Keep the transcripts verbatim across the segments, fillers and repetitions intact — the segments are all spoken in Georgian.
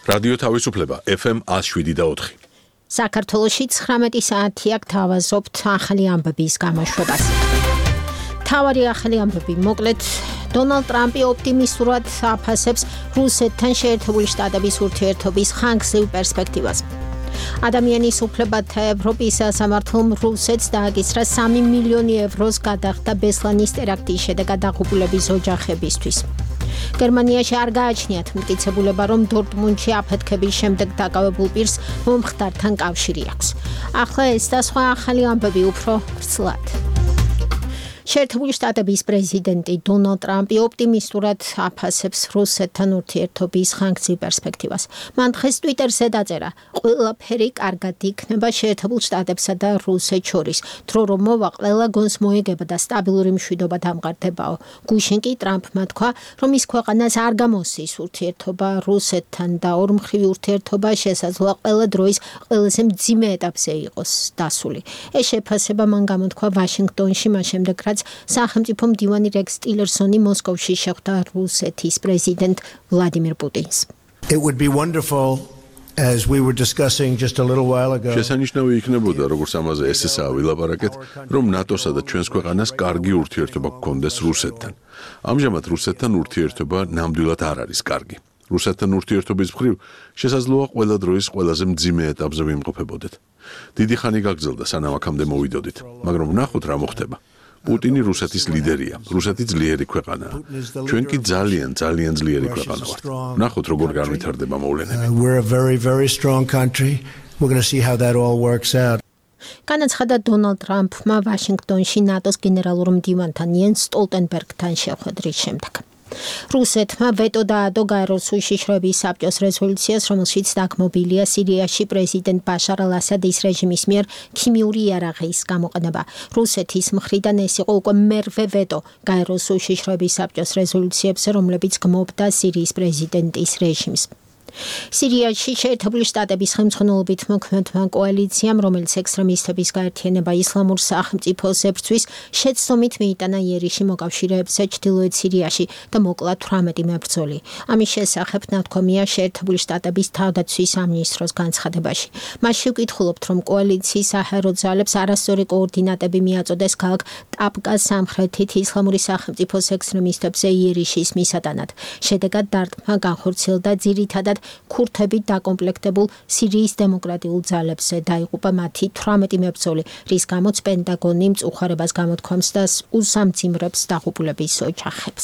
რადიო თავისუფლება ეფ ემ one oh seven და four. საქართველოში ცხრამეტი საათია გთავაზობთ ახალი ამბების გამოშვებას. თავარი ახალი ამბები მოკლედ დონალდ ტრამპი ოპტიმისტურად აფასებს რუსეთთან შეერთებული შტატების ურთიერთობის ხანგრძლივ პერსპექტივას. ადამიანის უფლებათა ევროპის სასამართლომ რუსეთს დააკისრა სამი მილიონი ევროს გადახდა ბესლანის ტერაქტის შედეგად დაღუპულების ოჯახებისთვის. გერმანიაში არ გააჩნიათ მტკიცებულება, რომ დორტმუნდში აფეთქების შემდეგ დაკავებულ პირს მომხდართან კავშირი აქვს. ახლა ეს და სხვა ახალი ამბები უფრო ვრცლად. შეერთებული შტატების პრეზიდენტი დონალდ ტრამპი ოპტიმისტურად აფასებს რუსეთთან ურთიერთობის ხანგრძლივ პერსპექტივას. მან დღეს ტვიტერზე დაწერა: ყველაფერი კარგად იქნება შეერთებულ შტატებსა და რუსეთს შორის. დრო რომ მოვა, ყველა გონს მოეგება და სტაბილური მშვიდობა დამყარდებაო. გუშინ კი ტრამპმა თქვა, რომ ის ქვეყანას არ გამოსცის ურთიერთობა რუსეთთან და ორმხრივი ურთიერთობა შესაძლოა ყველა დროის ყველაზე მძიმე ეტაპზე იყოს დასული. ეს შეფასება მან გამოთქვა ვაშინგტონში, მას შემდეგ რაც სახელმწიფო მდივანი რეკს ტილერსონი მოსკოვში შეხვდა რუსეთის პრეზიდენტ ვლადიმირ პუტინს. It would be wonderful, as we were discussing just a little while ago. შესანიშნავი იქნებოდა, როგორც ამაზე ესესაა ვილაპარაკეთ, რომ ნატოსა და ჩვენს ქვეყანას კარგი ურთიერთობა გქონდეს რუსეთთან. ამჟამად რუსეთთან ურთიერთობა ნამდვილად არ არის კარგი. რუსეთთან ურთიერთობის მხრივ შესაძლოა ყველა დროის ყველაზე მძიმე ეტაპზე ვიმყოფებოდეთ. დიდი ხანი გაგრძელდა, სანამ აქამდე მოვიდოდით, მაგრამ ვნახოთ რა მოხდება. პუტინი რუსეთის ლიდერია, რუსეთი ძლიერი ქვეყანაა. ჩვენ კი ძალიან, ძალიან ძლიერი ქვეყანა ვართ. ვნახოთ როგორ განვითარდება მოვლენები. Uh, we're a very, very strong country. We're going to see how that all works out. განაცხადა დონალდ ტრამპმა ვაშინგტონში ნატოს გენერალურ მდივანთან იენს სტოლტენბერგთან შეხვედრის შემდეგ. რუსეთმა ვეტო დაადო გაეროს უშიშროების საბჭოს რეზოლუციას, რომელშიც დაგმობილია სირიაში პრეზიდენტ ბაშარ ალ-ასადის რეჟიმის მიერ ქიმიური იარაღის გამოყენება. რუსეთის მხრიდან ეს იყო უკვე მერვე ვეტო გაეროს უშიშროების საბჭოს რეზოლუციებზე, რომლებიც გმობდა სირიის პრეზიდენტის რეჟიმს. სირიაში შეერთებული შტატების ხელმძღვანელობით მოქმედმა კოალიციამ, რომელიც ექსტრემისტების გაერთიანება ისლამურ სახელმწიფოს ებრძვის, შეცდომით მიიტანა იერიში მოკავშირეებზე ჩრდილოეთ სირიაში და მოკლა თვრამეტი მებრძოლი. ამის შესახებ ნათქვამია შეერთებული შტატების თავდაცვის სამინისტროს განცხადებაში. მასში ვკითხულობთ, რომ კოალიციის საჰაერო ძალებს არასწორი კოორდინატები მიაწოდეს ქალაქ ტაბკას სამხრეთით ისლამური სახელმწიფოს ექსტრემისტებზე იერიშის მისატანად. შედეგად დარტყმა განხორციელდა ძირითადად ქურთებით დაკომპლექტებულ სირიის დემოკრატიულ ძალებზე, დაიღუპა მათი თვრამეტი მებრძოლი, რის გამოც პენტაგონი მწუხარებას გამოთქვამს და უსამძიმრებს დაღუპულების ოჯახებს.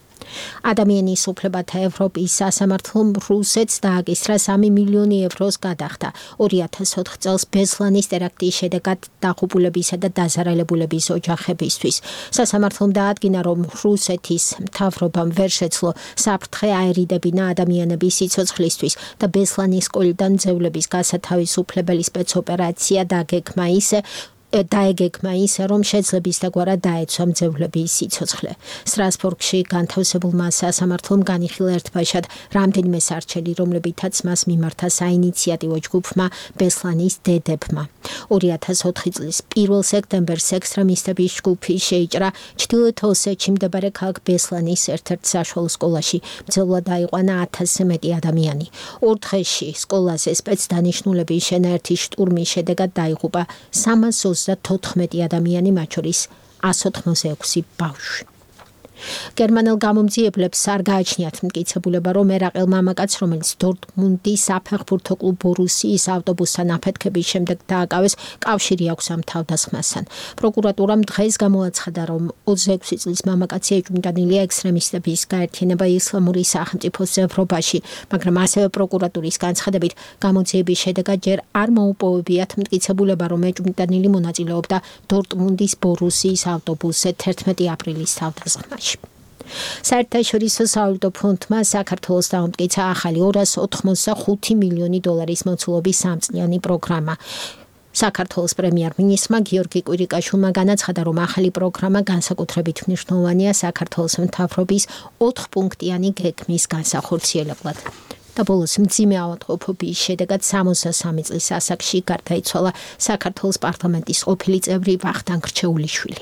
ადამიანის უფლებათა ევროპის სასამართლომ რუსეთს დააკისრა სამი მილიონი ევროს გადახდა ორი ათას ოთხ წელს ბესლანის ტერაქტის შედეგად დაღუპულებისა და დაზარალებულების ოჯახებისთვის. სასამართლომ დაადგინა, რომ რუსეთის მთავრობამ ვერ შეძლო საფრთხე აერიდებინა ადამიანების სიცოცხლისთვის და ბესლანის სკოლიდან ძევლების გასათავისუფლებელი სპეცოპერაცია დაგეგმა ისე, დაეგეგმა ისე, რომ შეძლებისდაგვარად დაეცვა მძევლების სიცოცხლე. სტრასბურგში განთავსებულმა სასამართლომ განიხილა ერთბაშად რამდენიმე სარჩელი, რომლებითაც მას მიმართა საინიციატივო ჯგუფმა ბესლანის დედებმა. ორი ათას ოთხი წლის პირველ სექტემბერს ექსტრემისტების ჯგუფი შეიჭრა ჩრდილოეთ ოსეთში მდებარე ქალაქ ბესლანის ერთ-ერთ საშუალო სკოლაში. მძევლად დაიყვანა ათასზე მეტი ადამიანი. ორ დღეში სკოლაზე სპეცდანიშნულების შენაერთი შტურმის შედეგად დაიღუპა სამას ოცდათოთხმეტი ადამიანი, მათ შორის ას ოთხმოცდაექვსი ბავშვი. გერმანელ გამომძიებლებს არ გააჩნიათ მტკიცებულება, რომ ერაყელ მამაკაც, რომელიც დორტმუნდის საფეხბურთო კლუბ ბორუსიის ავტობუსთან აფეთქების შემდეგ დააკავეს, კავშირი აქვს ამ თავდასხმასთან. პროკურატურამ დღეს გამოაცხადა, რომ ოცდაექვსი წლის მამაკაცი ეჭვმიტანილია ექსტრემისტების გაერთიანება ისლამური სახელმწიფოს ევროპაში, მაგრამ ასევე პროკურატურის განცხადებით, გამოძიების შედეგად ჯერ არ მოუპოვებიათ მტკიცებულება, რომ ეჭვმიტანილი მონაწილეობდა დორტმუნდის ბორუსიის ავტობუსზე თერთმეტი აპრილის თავდასხმაში. საერთაშორისო სავალუტო ფონდმა საქართველოს დაამტკიცა ახალი ორას ოთხმოცდახუთი მილიონი დოლარის მოცულობის სამწლიანი პროგრამა. საქართველოს პრემიერ-მინისტრმა გიორგი კვირიკაშვილმა განაცხადა, რომ ახალი პროგრამა განსაკუთრებით მნიშვნელოვანია საქართველოს მთავრობის ოთხპუნქტიანი გეგმის განსახორციელებლად. და ბოლოს მძიმე ავადმყოფობის შედეგად სამოცდასამი წლის ასაკში გარდაიცვალა საქართველოს პარლამენტის ყოფილი წევრი ვახტანგ რჩეულიშვილი.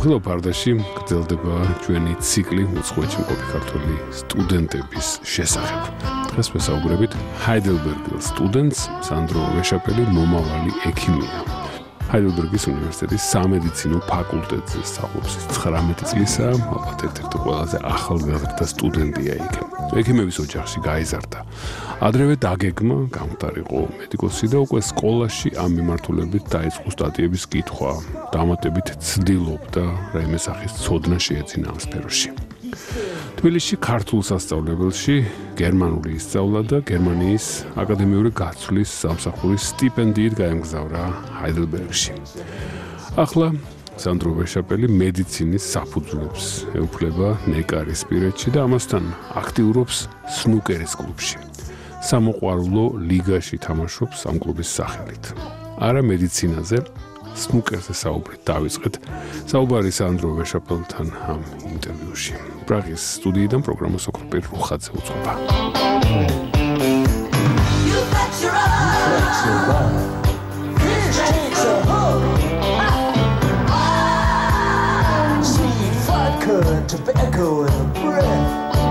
ბახილო ფარდაში გრძელდება ჩვენი ციკლი უცხოეთში მყოფი ქართველი სტუდენტების შესახებ. დღეს ვესაუბრებით ჰაიდელბერგელ სტუდენტს სანდრო ვეშაპელი მომავალი ექიმია. ჰაიდელბერგის უნივერსიტეტის სამედიცინო ფაკულტეტზე სწავლობს ცხრამეტი წლისა, ალბათ ერთ-ერთი ყველაზე ახალგაზრდა სტუდენტია იქ. ექიმების ოჯახში გაიზარდა. ადრევე დაგეგმა, გამხდარიყო მედიკოსი და უკვე სკოლაში ამ მიმართულებით დაიწყო სტატიების კითხვა. დამატებით ცდილობდა რაიმე სახის ცოდნა შეეძინა ამ სფეროში. თბილისში ქართულ სასწავლებელში გერმანული ისწავლა და გერმანიის აკადემიური გაცვლის სამსახურის სტიპენდიით გაემგზავრა ჰაიდელბერგში. ახლა სანდრო ვეშაპელი მედიცინის საფუძვლებს ეუფლება ნეკარისპირეთში და ამასთან აქტიურობს სნუკერის კლუბში. სამოყვარულო ლიგაში თამაშობს ამ კლუბის სახელით. არა მედიცინაზე, სნუკერზე საუბრით დავიწყეთ. საუბარი სანდრო ვეშაპელთან ამ ინტერვიუში. პრაღის სტუდიიდან პროგრამას ოქროპირ რუხაძე უძღვება. Tobacco in the breath.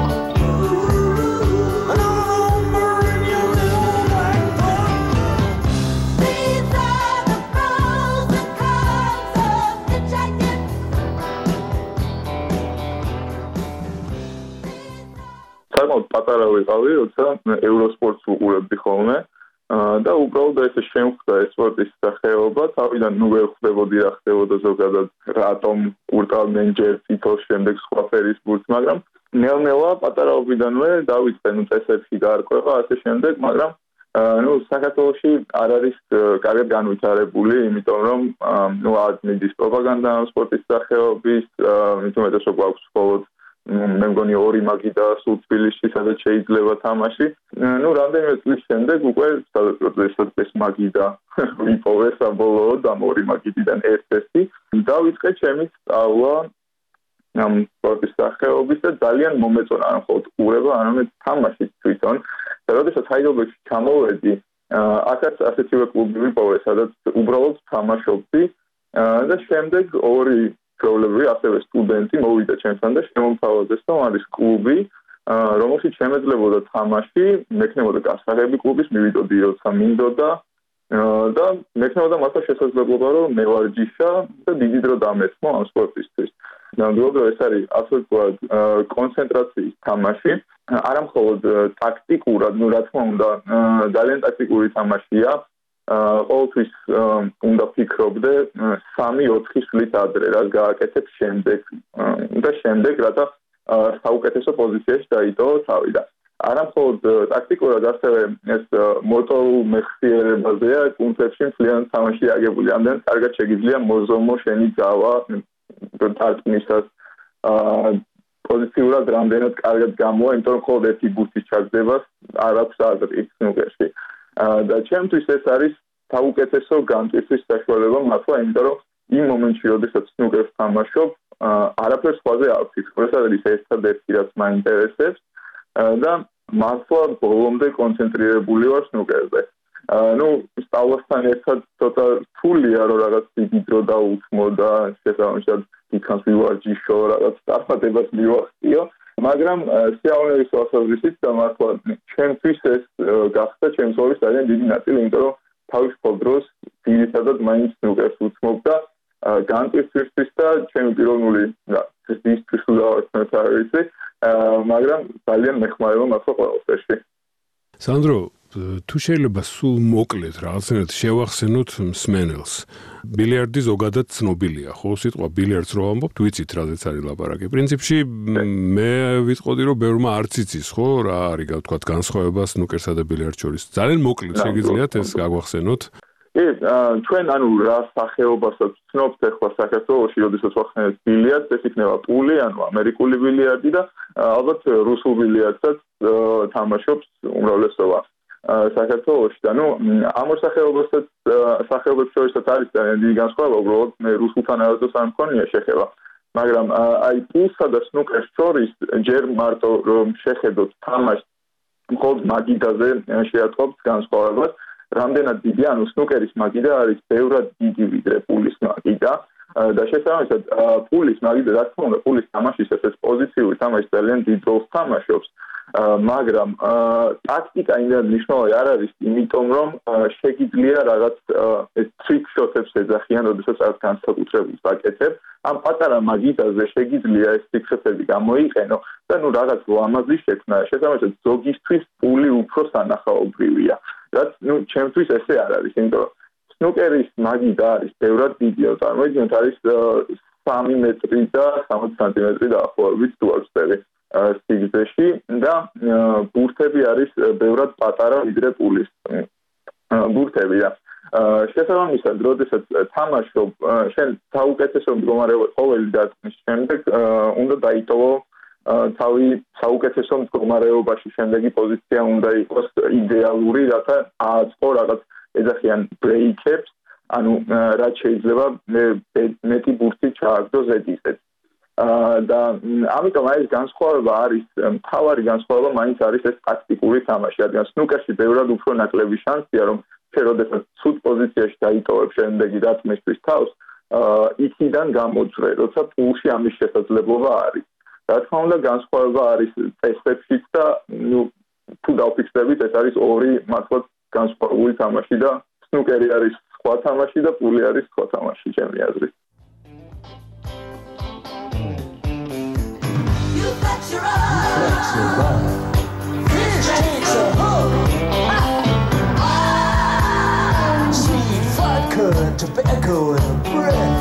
საკმაოდ პატარა ვიყავი, როცა ევროსპორტს ვუყურებდი ხოლმე და უბრალოდ ესე შემხვდა ეს სპორტის სახეობა, თავიდან ნუ ვერ ხვდებოდი რა ხდებოდა ზოგადად, რატომ ყურტავდნენ ჯერ წითელ, შემდეგ სხვა ფერის ბურთს, მაგრამ ნელ-ნელა პატარაობიდანვე დავიწყე ნუ წესებში გაარკვევა, ასე შემდეგ, მაგრამ ნუ საქართველოში არ არის კარგად განვითარებული, იმიტომ რომ ნუ არ მიდის პროპაგანდა სპორტის სახეობის, მით უმეტეს რომ გვაქვს მხოლოდ მე მგონი ორი მაგიდა სულ თბილისში, სადაც შეიძლება თამაში. ნუ რამდენიმე წლის შემდეგ უკვე სადაც ეს მაგიდა ვიპოვე საბოლოოდ ამ ორი მაგიდიდან ერთ-ერთი. დავიწყე ჩემი სწავლა ამ სპორტის სახეობის და ძალიან მომეწონა არა მხოლოდ ყურება, არამედ თამაშიც თვითონ. და როდესაც ჰაიდელბერგში ჩამოვედი, აქაც ასეთივე კლუბი ვიპოვე, სადაც უბრალოდ თამაშობდი და შემდეგ ორი ჩვეულებრივი ასევე სტუდენტი მოვიდა ჩემთან და შემომთავაზეს, რომ არის კლუბი, რომელშიც შემეძლებოდა თამაში, მექნებოდა გასაღები კლუბის, მივიდოდი როცა მინდოდა და მექნებოდა მასთან შესაძლებლობა, რომ მევარჯიშა და დიდი დრო დამესმო ამ სპორტისთვის. ნამდვილად ეს არის ასე ვთქვათ, კონცენტრაციის თამაში, არა მხოლოდ ტაქტიკურად, ნუ რა თქმა უნდა, ძალიან ტაქტიკური თამაშია. ყოველთვის უნდა ფიქრობდე სამი ოთხი სვლით ადრე, რაც გააკეთებ შემდეგ და შემდეგ, რათა საუკეთესო პოზიციაში დაიტოვო თავი და არა მხოლოდ ტაქტიკურად, ასევე ეს მოტორულ მეხსიერებაზეა კუნთებში მთლიანი თამაში აგებული. ამდენ კარგად შეგიძლია მოზომო შენი ძალა დარტყმისას პოზიციურად რამდენად კარგად გამოვა, იმიტომ რომ მხოლოდ ერთი ბურთის ჩაგდებას არ აქვს აზრი სნუკერში. და ჩემთვის ეს არის საუკეთესო განტვირთვის საშუალება მართლა, იმიტომ რომ იმ მომენტში, როდესაც სნუკერს თამაშობ, არაფერს სხვაზე არ ვფიქრობ. ეს არის ერთადერთი, რაც მაინტერესებს და მართლა ბოლომდე კონცენტრირებული ვარ სნუკერზე. ნუ სწავლასთან ერთად ცოტა რთულია, რომ რაღაც დიდი დრო დაუთმო და შესაბამისად იქანს მივარჯიშო, რაღაც წარმატებას მივახციო. მაგრამ სიამოვნების ასაზრისით და მართლა ჩემთვის ეს გახდა ჩემი ცხოვრების ძალიან დიდი ნაწილი, იმიტომ რომ თავისუფალ დროს ძირითადად მაინც სნუკერს ვუთმობ და განტვირთვისთვის და ჩემი პიროვნული ზრდისთვის უდავართ არ ვიცი, მაგრამ ძალიან მეხმარება მართლა ყველაფერში. სანდრო, თუ შეიძლება სულ მოკლედ რაღაცნაირად შევახსენოთ მსმენელს. ბილიარდი ზოგადად ცნობილია, ხო? სიტყვა ბილიარდს რო ამბობთ, ვიცით რაზეც არის ლაპარაკი. პრინციპში მე ვიტყოდი, რომ ბევრმა არც იცის, ხო, რა არის ვთქვათ განსხვავება სნუკერსა და ბილიარდს შორის. ძალიან მოკლედ შეგიძლიათ ეს გაგვახსენოთ. კი, ჩვენ ანუ რა სახეობასაც ვცნობთ ახლა საქართველოში, როდესაც ვახსენებთ ბილიარდს, ეს იქნება პული, ანუ ამერიკული ბილიარდი და ალბათ რუსულ ბილიარდსაც თამაშობს უმრავლესობა. საქართველოში და ნუ ამ ორ სახეობასაც სახეობებს შორისაც არის ძალიან დიდი განსხვავება, უბრალოდ მე რუსულთან არასდროს არ მქონია შეხება. მაგრამ აი პულსა და სნუკერს შორის ჯერ მარტო რომ შეხედოთ თამაშს მხოლოდ მაგიდაზე შეატყობთ განსხვავებას. რამდენად დიდი, ანუ სნუკერის მაგიდა არის ბევრად დიდი ვიდრე პულის მაგიდა. და შესაბამისად პულის მაგიდა რა თქმა უნდა პულის თამაშისას ეს პოზიციური თამაში ძალიან დიდ როლს თამაშობს მაგრამ ტაქტიკა იმდენად მნიშვნელოვანი არ არის იმიტომ რომ შეგიძლია რაღაც ეს ტრიკ შოტებს ეძახიან როდესაც რაღაც განსაკუთრებულს აკეთებ ამ პატარა მაგიდაზე შეგიძლია ეს ტრიკ შოტები გამოიყენო და ნუ რაღაც ლამაზი შექმნა შესაბამისად ზოგისთვის პული უფრო სანახაობრივია რაც ნუ ჩემთვის ესე არ არის იმიტომ რომ სნუკერის მაგიდა არის ბევრად დიდია წარმოიდგინეთ არის სამი მეტრი და სამოცი სანტიმეტრი დაახლოებით თუ არ ვცდები სიგრძეში და ბურთები არის ბევრად პატარა ვიდრე პულის ბურთები და შესაბამისად როდესაც თამაშობ შენ საუკეთესო მდგომარეობა ყოველი დარტყმის შემდეგ უნდა დაიტოვო თავი საუკეთესო მდგომარეობაში შემდეგი პოზიცია უნდა იყოს იდეალური რათა აწყო რაღაც ეძახიან ბრეიქებს ანუ რაც შეიძლება მეტი ბურთი ჩააგდო ზედიზედ და ამიტომ აი ეს განსხვავება არის მთავარი განსხვავება მაინც არის ეს ტაქტიკური თამაში რადგან სნუკერში ბევრად უფრო ნაკლები შანსია რომ შენ როდესაც ცუდ პოზიციაში დაიტოვებ შემდეგი დარტყმისთვის თავს იქიდან გამოძრე როცა პულში ამის შესაძლებლობა არის რა თქმა უნდა განსხვავება არის ტესტებშიც და ნუ თუ დავფიქსდებით ეს არის ორი მართლაც განსხვავებული თამაში და სნუკერი არის სხვა თამაში და პული არის სხვა თამაში ჩემი აზრით Tobacco and a breath.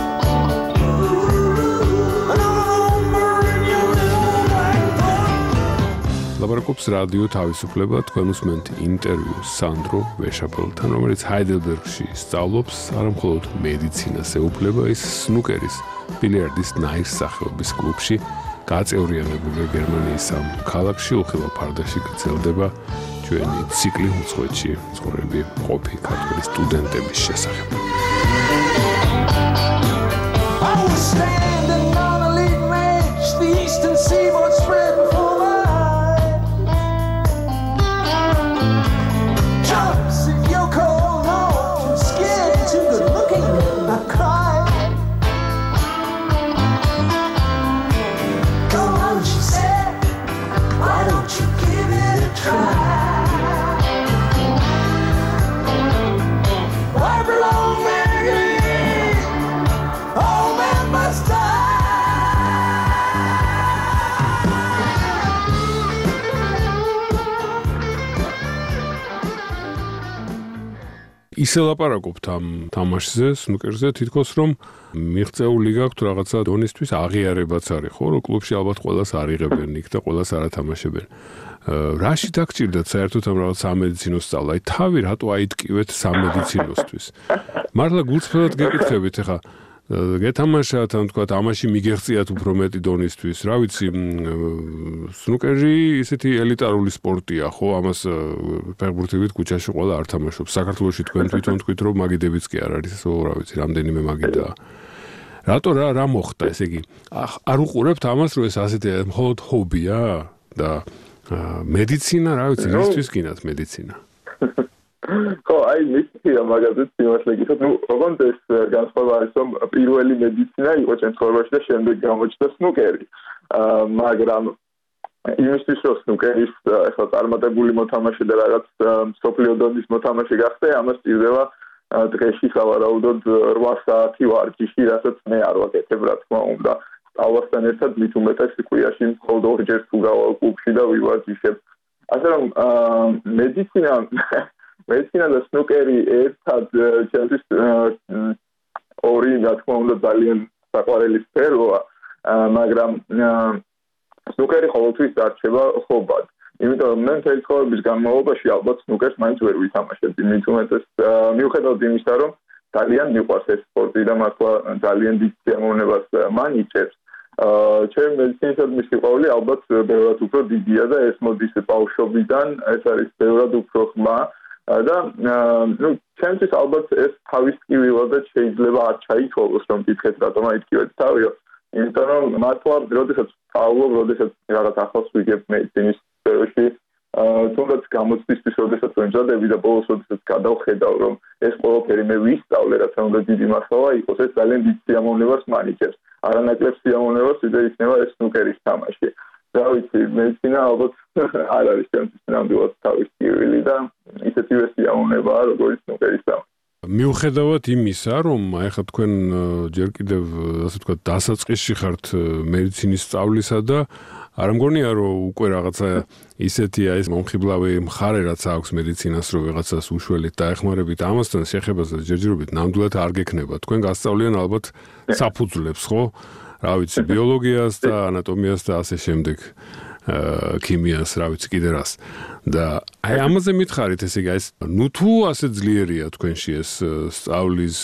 ლაპარაკობს რადიო თავისუფლება თქვენ უსმენთ ინტერვიუს სანდრო ვეშაპელთან რომელიც ჰაიდელბერგში სწავლობს არამხოლოდ მედიცინას ეუფლება ის სნუკერის ბილიარდის ნაირსახეობის კლუბში გაწევრიანებულია გერმანიის ამ ქალაქში უხილო ფარდაში გრძელდება ჩვენი ციკლი უცხოეთში ცხოვრები ყოფი ქართველი სტუდენტების შესახებ ისე ლაპარაკობთ ამ თამაშზე, სნუკერზე, თითქოს რომ მიღწეული გაქვთ რაღაცა დონისთვის აღიარებაც არის, ხო, რომ კლუბში ალბათ ყველას არიღებენ იქ და ყველას არათამაშებენ. რაში დაგჭირდათ საერთოდ ამ რაღაც სამედიცინო სწავლა? აი თავი რატო აიტკივეთ სამედიცინოსთვის? მართლა გულწრფელად გეკითხებით ახლა გეთამაშათ ან თქვა ამაში მიგეღწიათ უფრო მეტი დონისთვის, რა ვიცი, სნუკერი ისეთი ელიტარული სპორტია, ხო, ამას ფეხბურთებით ქუჩაში ყველა არ თამაშობს. საქართველოში თქვენ თვითონ თქვით, რომ მაგიდებიც კი არ არის, ესო, რა ვიცი, რამდენიმე მაგიდაა. რატო რა რა მოხდა, ესე იგი, არ უყურებთ ამას, რომ ეს ასეთი მხოლოდ ჰობია და მედიცინა, რა ვიცი, რისთვის გინდათ მედიცინა? ხო, აი მისია მაგაზეც იმას ლეგითოთ, ნუ ოღონდ ეს განსხვავება არის, რომ პირველი მედიცინა იყო ჩემს ცხოვრებაში და შემდეგ გამოჩნდა სნუკერი. მაგრამ იმისთვის რომ სნუკერის ახლა წარმატებული მოთამაშე და რაღაც მსოფლიო დონის მოთამაშე გახდე, ამას სჭირდება დღეში სავარაუდოდ რვა საათი ვარჯიში, რასაც მე არ ვაკეთებ, რა თქმა უნდა. სწავლასთან ერთად მით უმეტეს კვირაში მხოლოდ ორჯერ თუ გავალ კლუბში და ვივარჯიშებ. ასე რომ მედიცინა მედიცინა და სნუკერი ერთად ჩემთვის ორი რა თქმა უნდა ძალიან საყვარელი სფეროა, მაგრამ სნუკერი ყოველთვის დარჩება ხობად. იმიტომ რომ მე მთელი ცხოვრების განმავლობაში ალბათ სნუკერს მაინც ვერ ვითამაშებდი, მით უმეტეს მიუხედავად იმისა, რომ ძალიან მიყვარს ეს სპორტი და მართლა ძალიან დიდ სიამოვნებას მანიჭებს. ჩემი მედიცინისადმი სიყვარული ალბათ ბევრად უფრო დიდია და ეს მოდის ბავშვობიდან, ეს არის ბევრად უფრო ხმა და ნუ ჩემთვის ალბათ ეს თავის ტკივილადაც შეიძლება არ ჩაითვალოს რომ თითქოს რატომ აიტკივეთ თავიო იმიტომ რომ მართლა როდესაც სწავლობ, როდესაც რაღაც ახალს ვიგებ მედიცინის სფეროში თუნდაც გამოცდისთვის როდესაც ვემზადები და ბოლოს როდესაც გადავხედავ რომ ეს ყველაფერი მე ვისწავლე რაც უნდა დიდი მასალა იყოს ეს ძალიან დიდ სიამოვნებას მანიჭებს არანაკლებ სიამოვნებას ვიდრე იქნება ეს სნუკერის თამაში რა ვიცი მეცინა ალბათ არ არის ჩემთვის ნამდვილად თავის ტკივილი და ისეთივე სიამოვნებაა როგორც სნუკერის თამაში მიუხედავად იმისა, რომ აი ხა თქვენ ჯერ კიდევ ასე ვთქვათ დასაწყისში ხართ მედიცინის სწავლისა და არ მგონია რომ უკვე რაღაცა ისეთი აი ეს მომხიბლავი მხარე რაც აქვს მედიცინას რომ ვიღაცას უშველით დაეხმარებით ამასთან შეხებაზე ჯერჯერობით ნამდვილად არ გექნება. თქვენ გასწავლიან ალბათ საფუძვლებს, ხო? რა ვიცი, ბიოლოგიას და ანატომიას და ასე შემდეგ. ქიმიას, რა ვიცი, კიდე რას. და აი ამაზე მითხარით, ესე იგი, ეს ნუ თუ ასე ძლიერია თქვენში ეს სწავლის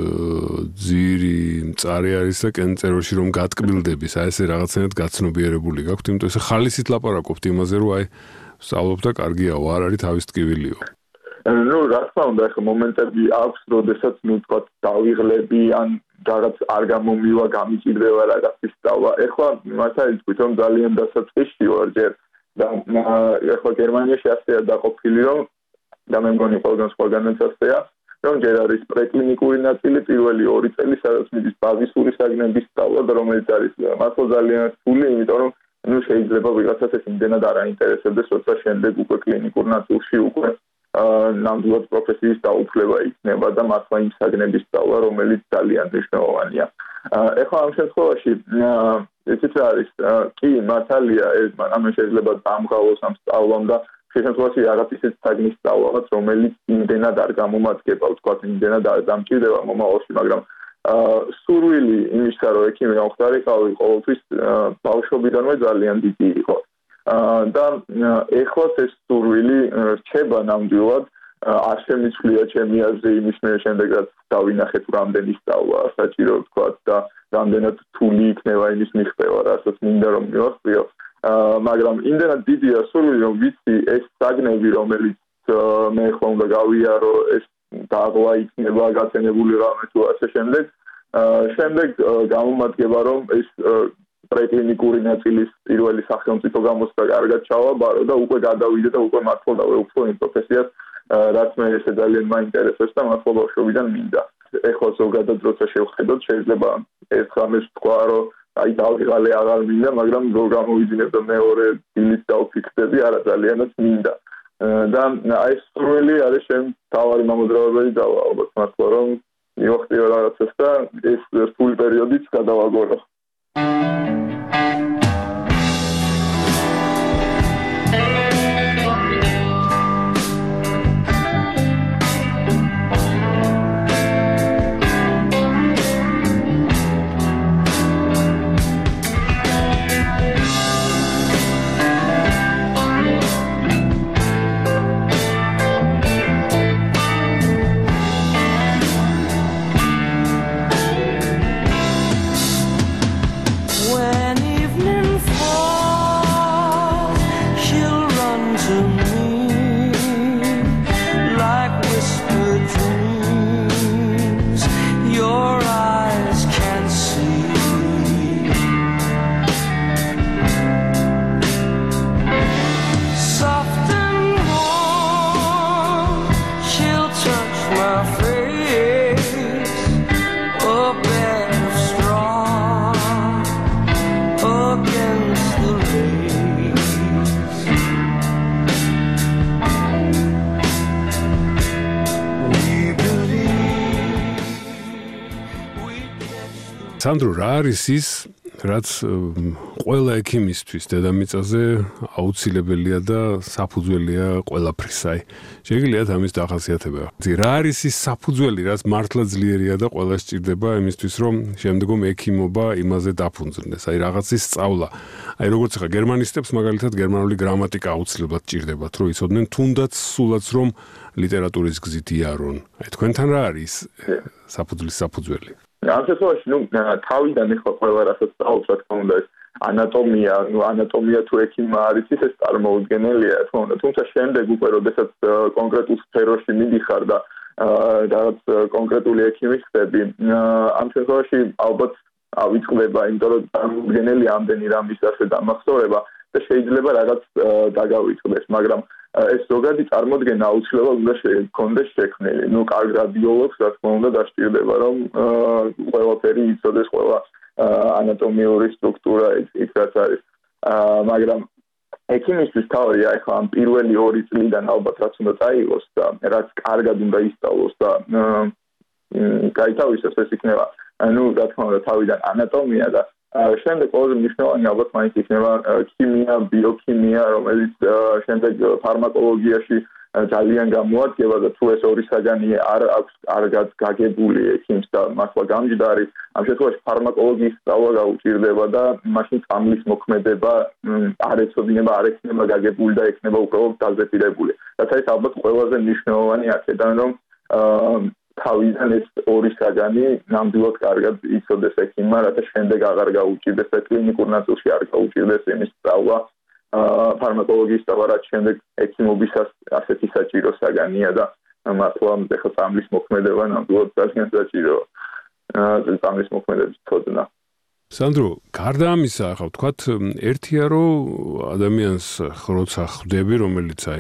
ძირი, მწარე არის და კენწეროში რომ გატკბილდების, აი ესე რაღაცნაირად გაცნობიერებული გაქვთ, იმიტომ ესე ხალისით ლაპარაკობთ იმაზე, რომ აი სწავლობ და კარგიაო, არ არის თავის ტკივილიო. ნუ რა თქმა უნდა, ახლა მომენტები აქვს, როდესაც ნუ თქვა დავიღლები ან რაღაც არ გამომივა, გამიჭირდება რაღაცის სწავლა. ეხლა მართალია თქვით რომ ძალიან დასაწყისში ვარ ჯერ და ეხლა გერმანიაში ასეა დაყოფილი რომ და მე მგონი ყველგან სხვაგანაც ასეა რომ ჯერ არის პრეკლინიკური ნაწილი პირველი ორი წელი სადაც მიდის ბაზისური საგნების სწავლა და რომელიც არის მართლა ძალიან რთული იმიტომ რომ ნუ შეიძლება ვიღაცას ეს იმდენად არ აინტერესებდეს როცა შემდეგ უკვე კლინიკურ ნაწილში უკვე ნამდვილად პროფესიის დაუფლება იქნება და მართლა იმ საგნების სწავლა, რომელიც ძალიან მნიშვნელოვანია. ეხლა ამ შემთხვევაში ესეც არის, კი, მართალია, ამან შეიძლება დამღალოს ამ სწავლამ და შემთხვევაში რაღაც ისეთ საგნის სწავლაც, რომელიც იმდენად არ გამომადგება, ვთქვათ, იმდენად არ დამჭირდება მომავალში, მაგრამ სურვილი იმისა, რომ ექიმი გამხდარიყავი, ყოველთვის ბავშვობიდანვე ძალიან დიდი იყო. და ეხლა ეს სურვილი რჩება ნამდვილად არ შემიცვლია ჩემი აზრი იმის მე შემდეგ რაც დავინახეთ რამდენი სწავლა საჭირო ვთქვათ და რამდენად რთული იქნება იმის მიღწევა რასაც მინდა რომ მივახციო მაგრამ იმდენად დიდია სურვილი რომ ვიცი ეს საგნები რომელიც მე ხომ უნდა გავიარო ეს დაღლა იქნება გაცენებული რამე თუ ასე შემდეგ შემდეგ გამომადგება რომ ეს პრეკლინიკური ნაწილის პირველი სახელმწიფო გამოცდა კარგად ჩავაბარო და უკვე გადავიდე და უკვე მართლა დავეუფლო იმ პროფესიას რაც მე ესე ძალიან მაინტერესებს და მართლა ბავშვობიდან მინდა. ეხლა ზოგადად როცა შევხედოთ შეიძლება ეს რამეს თქვა რომ აი დავიღალე აღარ მინდა მაგრამ რო გამოვიძინებ და მეორე დილით დავფიქრდები არა ძალიანაც მინდა. და აი ეს სურვილი არის ჩემ თავარი მამოძრავებელი და ალბათ მართლა რომ მივახციო რაღაცას და ეს რთული პერიოდიც გადავაგორო. სანდრო, რა არის ის, რაც ყველა ექიმისთვის დედამიწაზე აუცილებელია და საფუძველია ყველაფრის, აი, შეგიძლიათ ამის დახასიათება. რა არის ის საფუძველი, რაც მართლა ძლიერია და ყველა სჭირდება იმისთვის, რომ შემდგომ ექიმობა იმაზე დაფუძნდეს, აი, რაღაცის სწავლა. აი, როგორც ხა გერმანისტებს მაგალითად გერმანული გრამატიკა აუცილებლად სჭირდებათ, რომ იცოდნენ თუნდაც სულაც რომ ლიტერატურის გზით იარონ. აი, თქვენთან რა არის საფუძვლის საფუძველი? ამ შემთხვევაში ნუ თავიდან ეხლა ყველა რასაც სწავლობს, რა თქმა უნდა, ეს ანატომია, ნუ ანატომია თუ ექიმმა არის ის ეს წარმოუდგენელია, რა თქმა უნდა, თუმცა შემდეგ უკვე როდესაც კონკრეტულ სფეროში მიდიხარ და რაღაც კონკრეტული ექიმი ხდები, ამ შემთხვევაში ალბათ ავიწყდება, იმიტომ რომ წარმოუდგენელია ამდენი რამის ასე დამახსოვრება, და შეიძლება რაღაც დაგავიწყდეს, მაგრამ ეს ზოგადი წარმოდგენა აუცილებლად უნდა შექონდეს შექმნილი. ნუ კარგ რადიოლოგს რა თქმა უნდა დასჭირდება, რომ ყველაფერი იცოდეს, ყველა ანატომიური სტრუქტურა ის რაც არის. მაგრამ ექიმისთვის თავი ახლა ამ პირველი ორი წლიდან ალბათ რაც უნდა წაიღოს და რაც კარგად უნდა ისწავლოს და გაითავისოს ეს იქნება ну რა თქმა უნდა თავიდან ანატომია და შემდეგ ყველაზე მნიშვნელოვანი ალბათ მაინც იქნება ქიმია, ბიოქიმია, რომელიც შემდეგ ფარმაკოლოგიაში ძალიან გამოადგება და თუ ეს ორი საგანი არ აქვს კარგად გაგებული ექიმს და მართლა გამჯდარი, ამ შემთხვევაში ფარმაკოლოგიის სწავლა გაუჭირდება და მაშინ წამლის მოქმედება არ ეცოდინება, არ ექნება გაგებული და ექნება უბრალოდ დაზეპირებული. რათა ეს ალბათ ყველაზე მნიშვნელოვანი აქედან რომ თავიდან ეს ორი საგანი ნამდვილად კარგად იცოდეს ექიმმა, რათა შემდეგ აღარ გაუჭირდეს და კლინიკურ ნაწილში არ გაუჭირდეს იმის სწავლა. ფარმაკოლოგიის სწავლა რაც შემდეგ ექიმობისას ასეთი საჭირო საგანია და მართლა ეხლა წამლის მოქმედება ნამდვილად ძალიან საჭიროა. წამლის მოქმედების ცოდნა. სანდრო, გარდა ამისა, ახლა ვთქვათ, ერთია რომ ადამიანს როცა ხვდები, რომელიც აი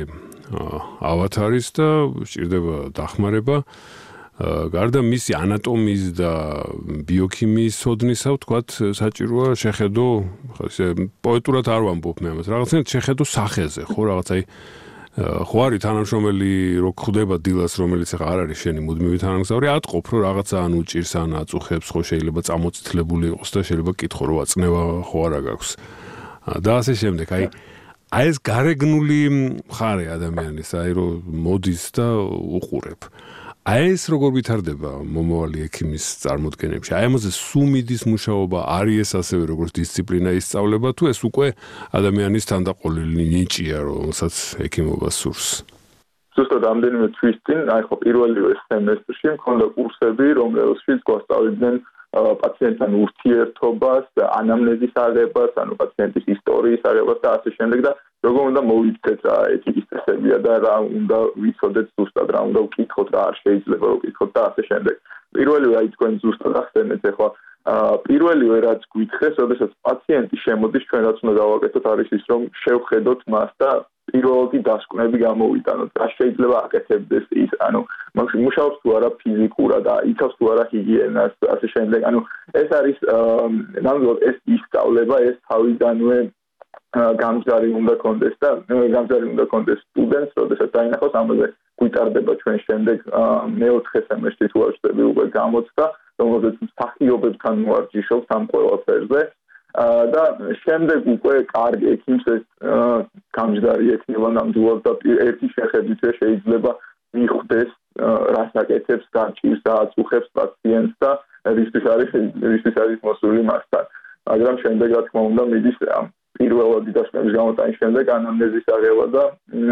ავათარის და სჭირდება დახმარება გარდა მისი ანატომიის და ბიოქიმიის ცოდნისა, ვთქვათ, საჭიროა შეხედო, ესე პოეტურად არ ვამბობ მე ამას, რაღაცნაირად შეხედო სახეზე, ხო, რაღაც აი ხო არის თანამშრომელი რო ხვდება დილას, რომელიც ახლა არ არის შენი მუდმივი თანამგზავრი, ატყობ, რომ რაღაცა ან უჭირს, ან აწუხებს, ხო შეიძლება წამოწითლებული იყოს და შეიძლება კითხო, რომ აწნევა ხო არა გაქვს. და ასე შემდეგ, აი აი ეს გარეგნული მხარე ადამიანის, აი რომ მოდის და უყურებ. აი ეს როგორ ვითარდება მომავალი ექიმის წარმოდგენებში? აი ამაზე სუმიდის მუშაობა არის ეს ასევე როგორც დისციპლინა ისწავლება თუ ეს უკვე ადამიანის თანდაყოლილი ნიჭია, რომელსაც ექიმობა სურს? ზუსტად ამდენიმე თვის წინ, აი ხო პირველივე სემესტრში მქონდა კურსები, რომელშიც გვასწავლიდნენ პაციენტთან ურთიერთობას, ანამნეზის აღებას, ანუ პაციენტის ისტორიის აღებას და ასე შემდეგ და როგორ უნდა მოვიქცეთ რა ეთიკის წესებია და რა უნდა ვიცოდეთ ზუსტად რა უნდა ვკითხოთ რა არ შეიძლება რომ ვკითხოთ და ასე შემდეგ. პირველივე აი თქვენ ზუსტად ახსენეთ ახლა პირველივე რაც გვითხრეს, როდესაც პაციენტი შემოდის, ჩვენ რაც უნდა გავაკეთოთ არის ის რომ შევხედოთ მას და პირველი დასკვნები გამოვიტანოთ. რა შეიძლება აკეთებდეს ის, ანუ მუშაობს თუ არა ფიზიკურად და იცავს თუ არა ჰიგიენას და ასე შემდეგ. ანუ ეს არის ნამდვილად ეს ისწავლება, ეს თავიდანვე გამჯდარი უნდა კონდეს და გამჯდარი უნდა კონდეს სტუდენტს, როდესაც დაინახოს ამაზე გვიტარდება ჩვენ შემდეგ მეოთხე სემესტრის ვაჟები უკვე გამოცხდა, რომელზეც მსახიობებთან ვარჯიშობთ ამ ყველაფერზე. და შემდეგ უკვე კარგ ექიმს ეს გამჯდარი ექნება ნამდვილად და ერთი შეხედვით შეიძლება მიხვდეს რას აკეთებს, გაჭირს და აწუხებს პაციენტს და რისთვის არის რისთვის არის მოსული მასთან. მაგრამ შემდეგ რა თქმა უნდა მიდის პირველადი დასკვნების გამოტანის შემდეგ ანამნეზის აღება და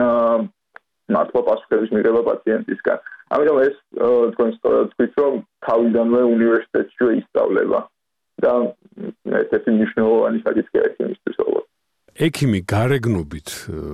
მართლა პასუხების მიღება პაციენტისგან. ამიტომ ეს თქვენ სწორად თქვით, რომ თავიდანვე უნივერსიტეტში ისწავლება და ესეთი მნიშვნელოვანი საკითხია ექიმისთვის ალბათ. ექიმი გარეგნობით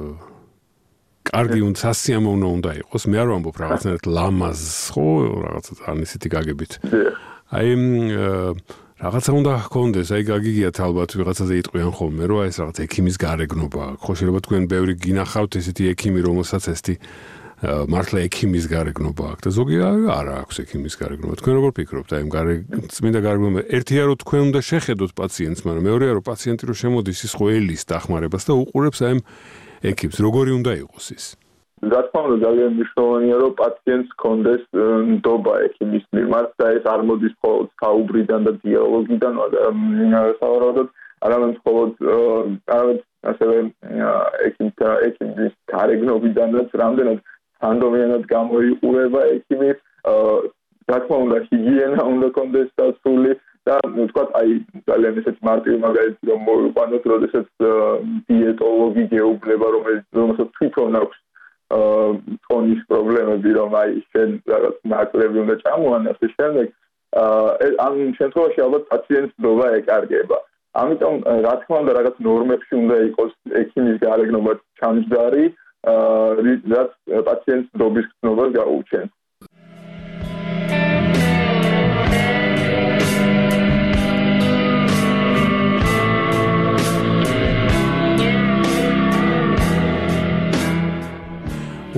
კარგი უნდა სასიამოვნო უნდა იყოს. მე არ ვამბობ რაღაცნაირად ლამაზ, ხო, რაღაცა ან ისეთი გაგებით. აი რაღაცა უნდა ჰქონდეს, აი გაგიგიათ ალბათ ვიღაცაზე იტყვიან ხოლმე, რომ აი ეს რაღაც ექიმის გარეგნობა. ხო შეიძლება თქვენ ბევრი გინახავთ ესეთი ექიმი, რომელსაც ესეთი მართლა ექიმის გარეგნობა აქვს და ზოგი არ აქვს ექიმის გარეგნობა. თქვენ როგორ ფიქრობთ აი ამ წმინდა გარეგნობა? ერთია რომ თქვენ უნდა შეხედოთ პაციენტს, მაგრამ მეორეა რომ პაციენტი რომ შემოდის ის ხო ელის დახმარებას და უყურებს აი ამ ექიმს. როგორი უნდა იყოს ის? რა თქმა უნდა ძალიან მნიშვნელოვანია რომ პაციენტს ჰქონდეს ნდობა ექიმის მიმართ და ეს არ მოდის მხოლოდ საუბრიდან და დიალოგიდან, სავარაუდოდ არამედ მხოლოდ არამედ ასევე ექიმთა ექიმის გარეგნობიდანაც რამდენად სანდომიანად გამოიყურება ექიმი, რა თქმა უნდა ჰიგიენა უნდა ჰქონდეს დასული და ვთქვათ აი ძალიან ესეთი მარტივი მაგალითი რომ მოვიყვანოთ, როდესაც დიეტოლოგი გეუბნება, რომელსაც თვითონ აქვს ტონის პრობლემები, რომ აი შენ რაღაც ნაკლები უნდა წამოან ასე შემდეგ, ამ შემთხვევაში ალბათ პაციენტს ნდობა ეკარგება. ამიტომ რა თქმა უნდა რაღაც ნორმებში უნდა იყოს ექიმის გარეგნობა ჩამჯდარი, რაც პაციენტს ნდობის გრძნობას გაუჩენს.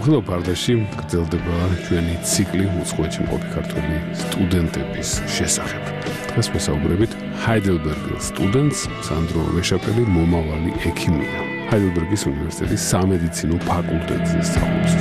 უხილავ ფარდაში გრძელდება ჩვენი ციკლი უცხოეთში მყოფი ქართველი სტუდენტების შესახებ. დღეს ვესაუბრებით ჰაიდელბერგელ სტუდენტს სანდრო ვეშაპელი მომავალი ექიმია. ჰაიდელბერგის უნივერსიტეტის სამედიცინო ფაკულტეტზე სწავლობს.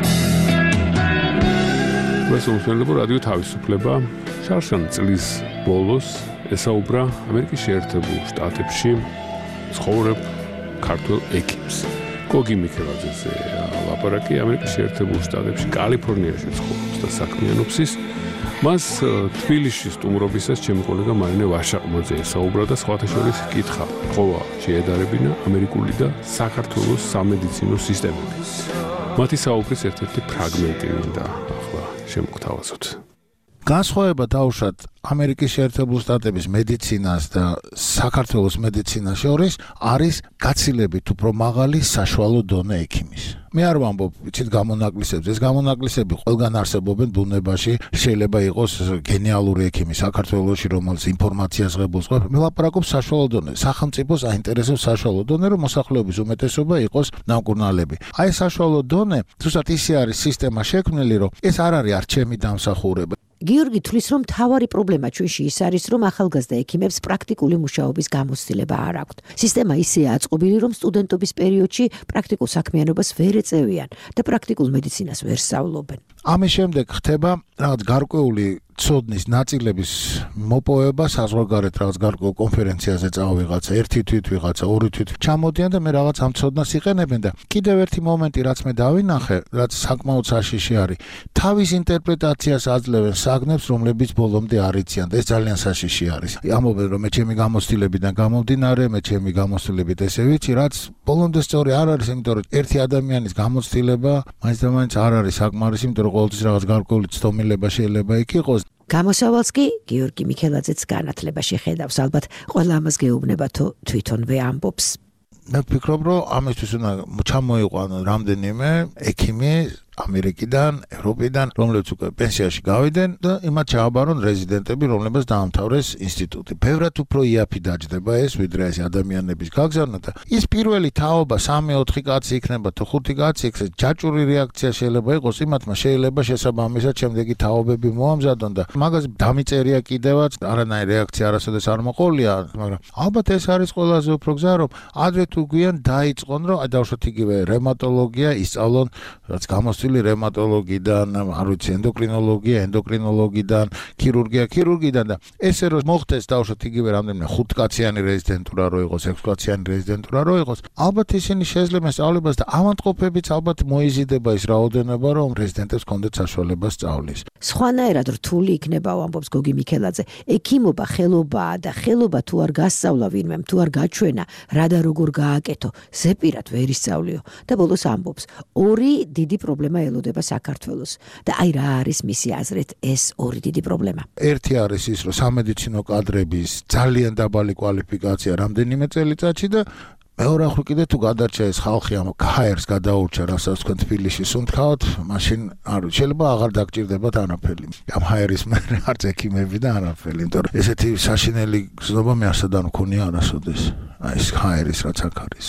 ვესაუბრებო რადიო თავისუფლება შარშან წლის ბოლოს ესაუბრა ამერიკის შეერთებულ შტატებში ცხოვრებ ქართველ ექიმს. გოგი მიქელაძეზე ლაპარაკი ამერიკის შეერთებულ შტატებში კალიფორნიაში ცხოვრობს და საქმიანობს ის. მას თბილისში სტუმრობისას ჩემი კოლეგა მარინე ვაშაყმაძე ესაუბრა და სხვათა შორის კითხა, ყოა შეედარებინა ამერიკული და საქართველოს სამედიცინო სისტემები. მათი საუბრის ერთ-ერთი ფრაგმენტი მინდა ახლა შემოგთავაზოთ. განსხვავება დაუშვათ ამერიკის შეერთებულ შტატების მედიცინას და საქართველოს მედიცინას შორის არის გაცილებით უფრო მაღალი საშუალო დონე ექიმის. მე არ ვამბობ, იცით გამონაკლისებს, ეს გამონაკლისები ყველგან არსებობენ ბუნებაში, შეიძლება იყოს გენიალური ექიმი საქართველოში, რომელიც ინფორმაციას ღებულობს, მე ლაპარაკობ საშუალო დონე. სახელმწიფოს აინტერესებს საშუალო დონე, რომ მოსახლეობის უმეტესობა იყოს ნამკურნალები. აი საშუალო დონე, ზუსტად ისე არის სისტემა შექმნილი, რომ ეს არ არის არჩემი დამსახურება. გიორგი თვლის, რომ მთავარი პრობლემა ჩვენში ის არის, რომ ახალგაზრდა ექიმებს პრაქტიკული მუშაობის გამოცდილება არ აქვთ. სისტემა ისეა აწყობილი, რომ სტუდენტობის პერიოდში პრაქტიკულ საქმიანობას ვერ ეწევიან და პრაქტიკულ მედიცინას ვერ სწავლობენ. ამის შემდეგ ხდება რაღაც გარკვეული ცოდნის ნაწილების მოპოვება საზღვარგარეთ რაღაც გარკვეულ კონფერენციაზე წავა ვიღაცა, ერთი თვით ვიღაცა, ორი თვით ჩამოდიან და მე რაღაც ამ ცოდნას იყენებენ და კიდევ ერთი მომენტი რაც მე დავინახე, რაც საკმაოდ საშიში არის, თავის ინტერპრეტაციას აძლევენ საგნებს, რომლებიც ბოლომდე არ იციან და ეს ძალიან საშიში არის. ამობენ რომ მე ჩემი გამოცდილებიდან გამომდინარე, მე ჩემი გამოცდილებით ესე ვიცი, რაც ბოლომდე სწორი არ არის, იმიტომ რომ ერთი ადამიანის გამოცდილება მაინც და მაინც არ არის საკმარისი, იმიტომ რომ ყოველთვის რაღაც გარკვეული ცდომილება შეიძლება იქ იყოს. გამოსავალს კი გიორგი მიქელაძეც განათლებაში ხედავს, ალბათ ყველა ამას გეუბნება თუ თვითონვე ამბობს. მე ვფიქრობ, რომ ამისთვის უნდა ჩამოიყვანონ რამდენიმე ექიმი ამერიკიდან, ევროპიდან, რომლებიც უკვე პენსიაში გავიდნენ და იმათ ჩააბარონ რეზიდენტები, რომლებსაც დაამთავრეს ინსტიტუტი. ბევრად უფრო იაფი დაჯდება ეს, ვიდრე ეს ადამიანების გაგზავნა და ის პირველი თაობა სამი ოთხი კაცი იქნება თუ ხუთი კაცი, ეს ჯაჭვური რეაქცია შეიძლება იყოს, იმათმა შეიძლება შესაბამისად შემდეგი თაობები მოამზადონ და მაგას დამიწერია კიდევაც, არანაირი რეაქცია არასოდეს არ მოყოლია, მაგრამ ალბათ ეს არის ყველაზე უფრო გზა, რომ ადრე თუ გვიან დაიწყონ, რომ დავუშვათ იგივე რევმატოლოგია ისწავლონ, რაც გამოსწავლ რევმატოლოგიდან, არ ვიცი, ენდოკრინოლოგია, ენდოკრინოლოგიდან, ქირურგია, ქირურგიდან და ესე რომ მოხდეს დავუშვათ იგივე რამდენიმე ხუთკაციანი რეზიდენტურა რო იყოს, ექვსკაციანი რეზიდენტურა რო იყოს, ალბათ ისინი შეძლებენ სწავლებას და ავადმყოფებიც ალბათ მოიზიდება ის რაოდენობა, რომ რეზიდენტებს კონდეთ საშუალება სწავლის. სხვანაირად რთული იქნება, ამბობს გოგი მიქელაძე, ექიმობა ხელობაა და ხელობა თუ არ გასწავლა ვინმემ, თუ არ გაჩვენა, რა და როგორ გააკეთო, ზეპირად ვერ ისწავლიო და ბოლოს ამბობს, ორი დიდი პრობლემა ელოდება საქართველოს და აი რა არის მისი აზრით ეს ორი დიდი პრობლემა. ერთი არის ის, რომ სამედიცინო კადრების ძალიან დაბალი კვალიფიკაცია რამდენიმე წელიწადში და მეორე ახლა კიდე თუ გადარჩა ეს ხალხი ამ ჰაერს გადაურჩა, რასაც თქვენ თბილისში სუნთქავთ, მაშინ არ შეიძლება აღარ დაგჭირდებათ არაფერი. ამ ჰაერის მერე არც ექიმები და არაფერი, იმიტომ რომ ესეთი საშინელი გზნობა მე არსად არ მქონია არასოდეს. აი ეს ჰაერის რაც აქ არის.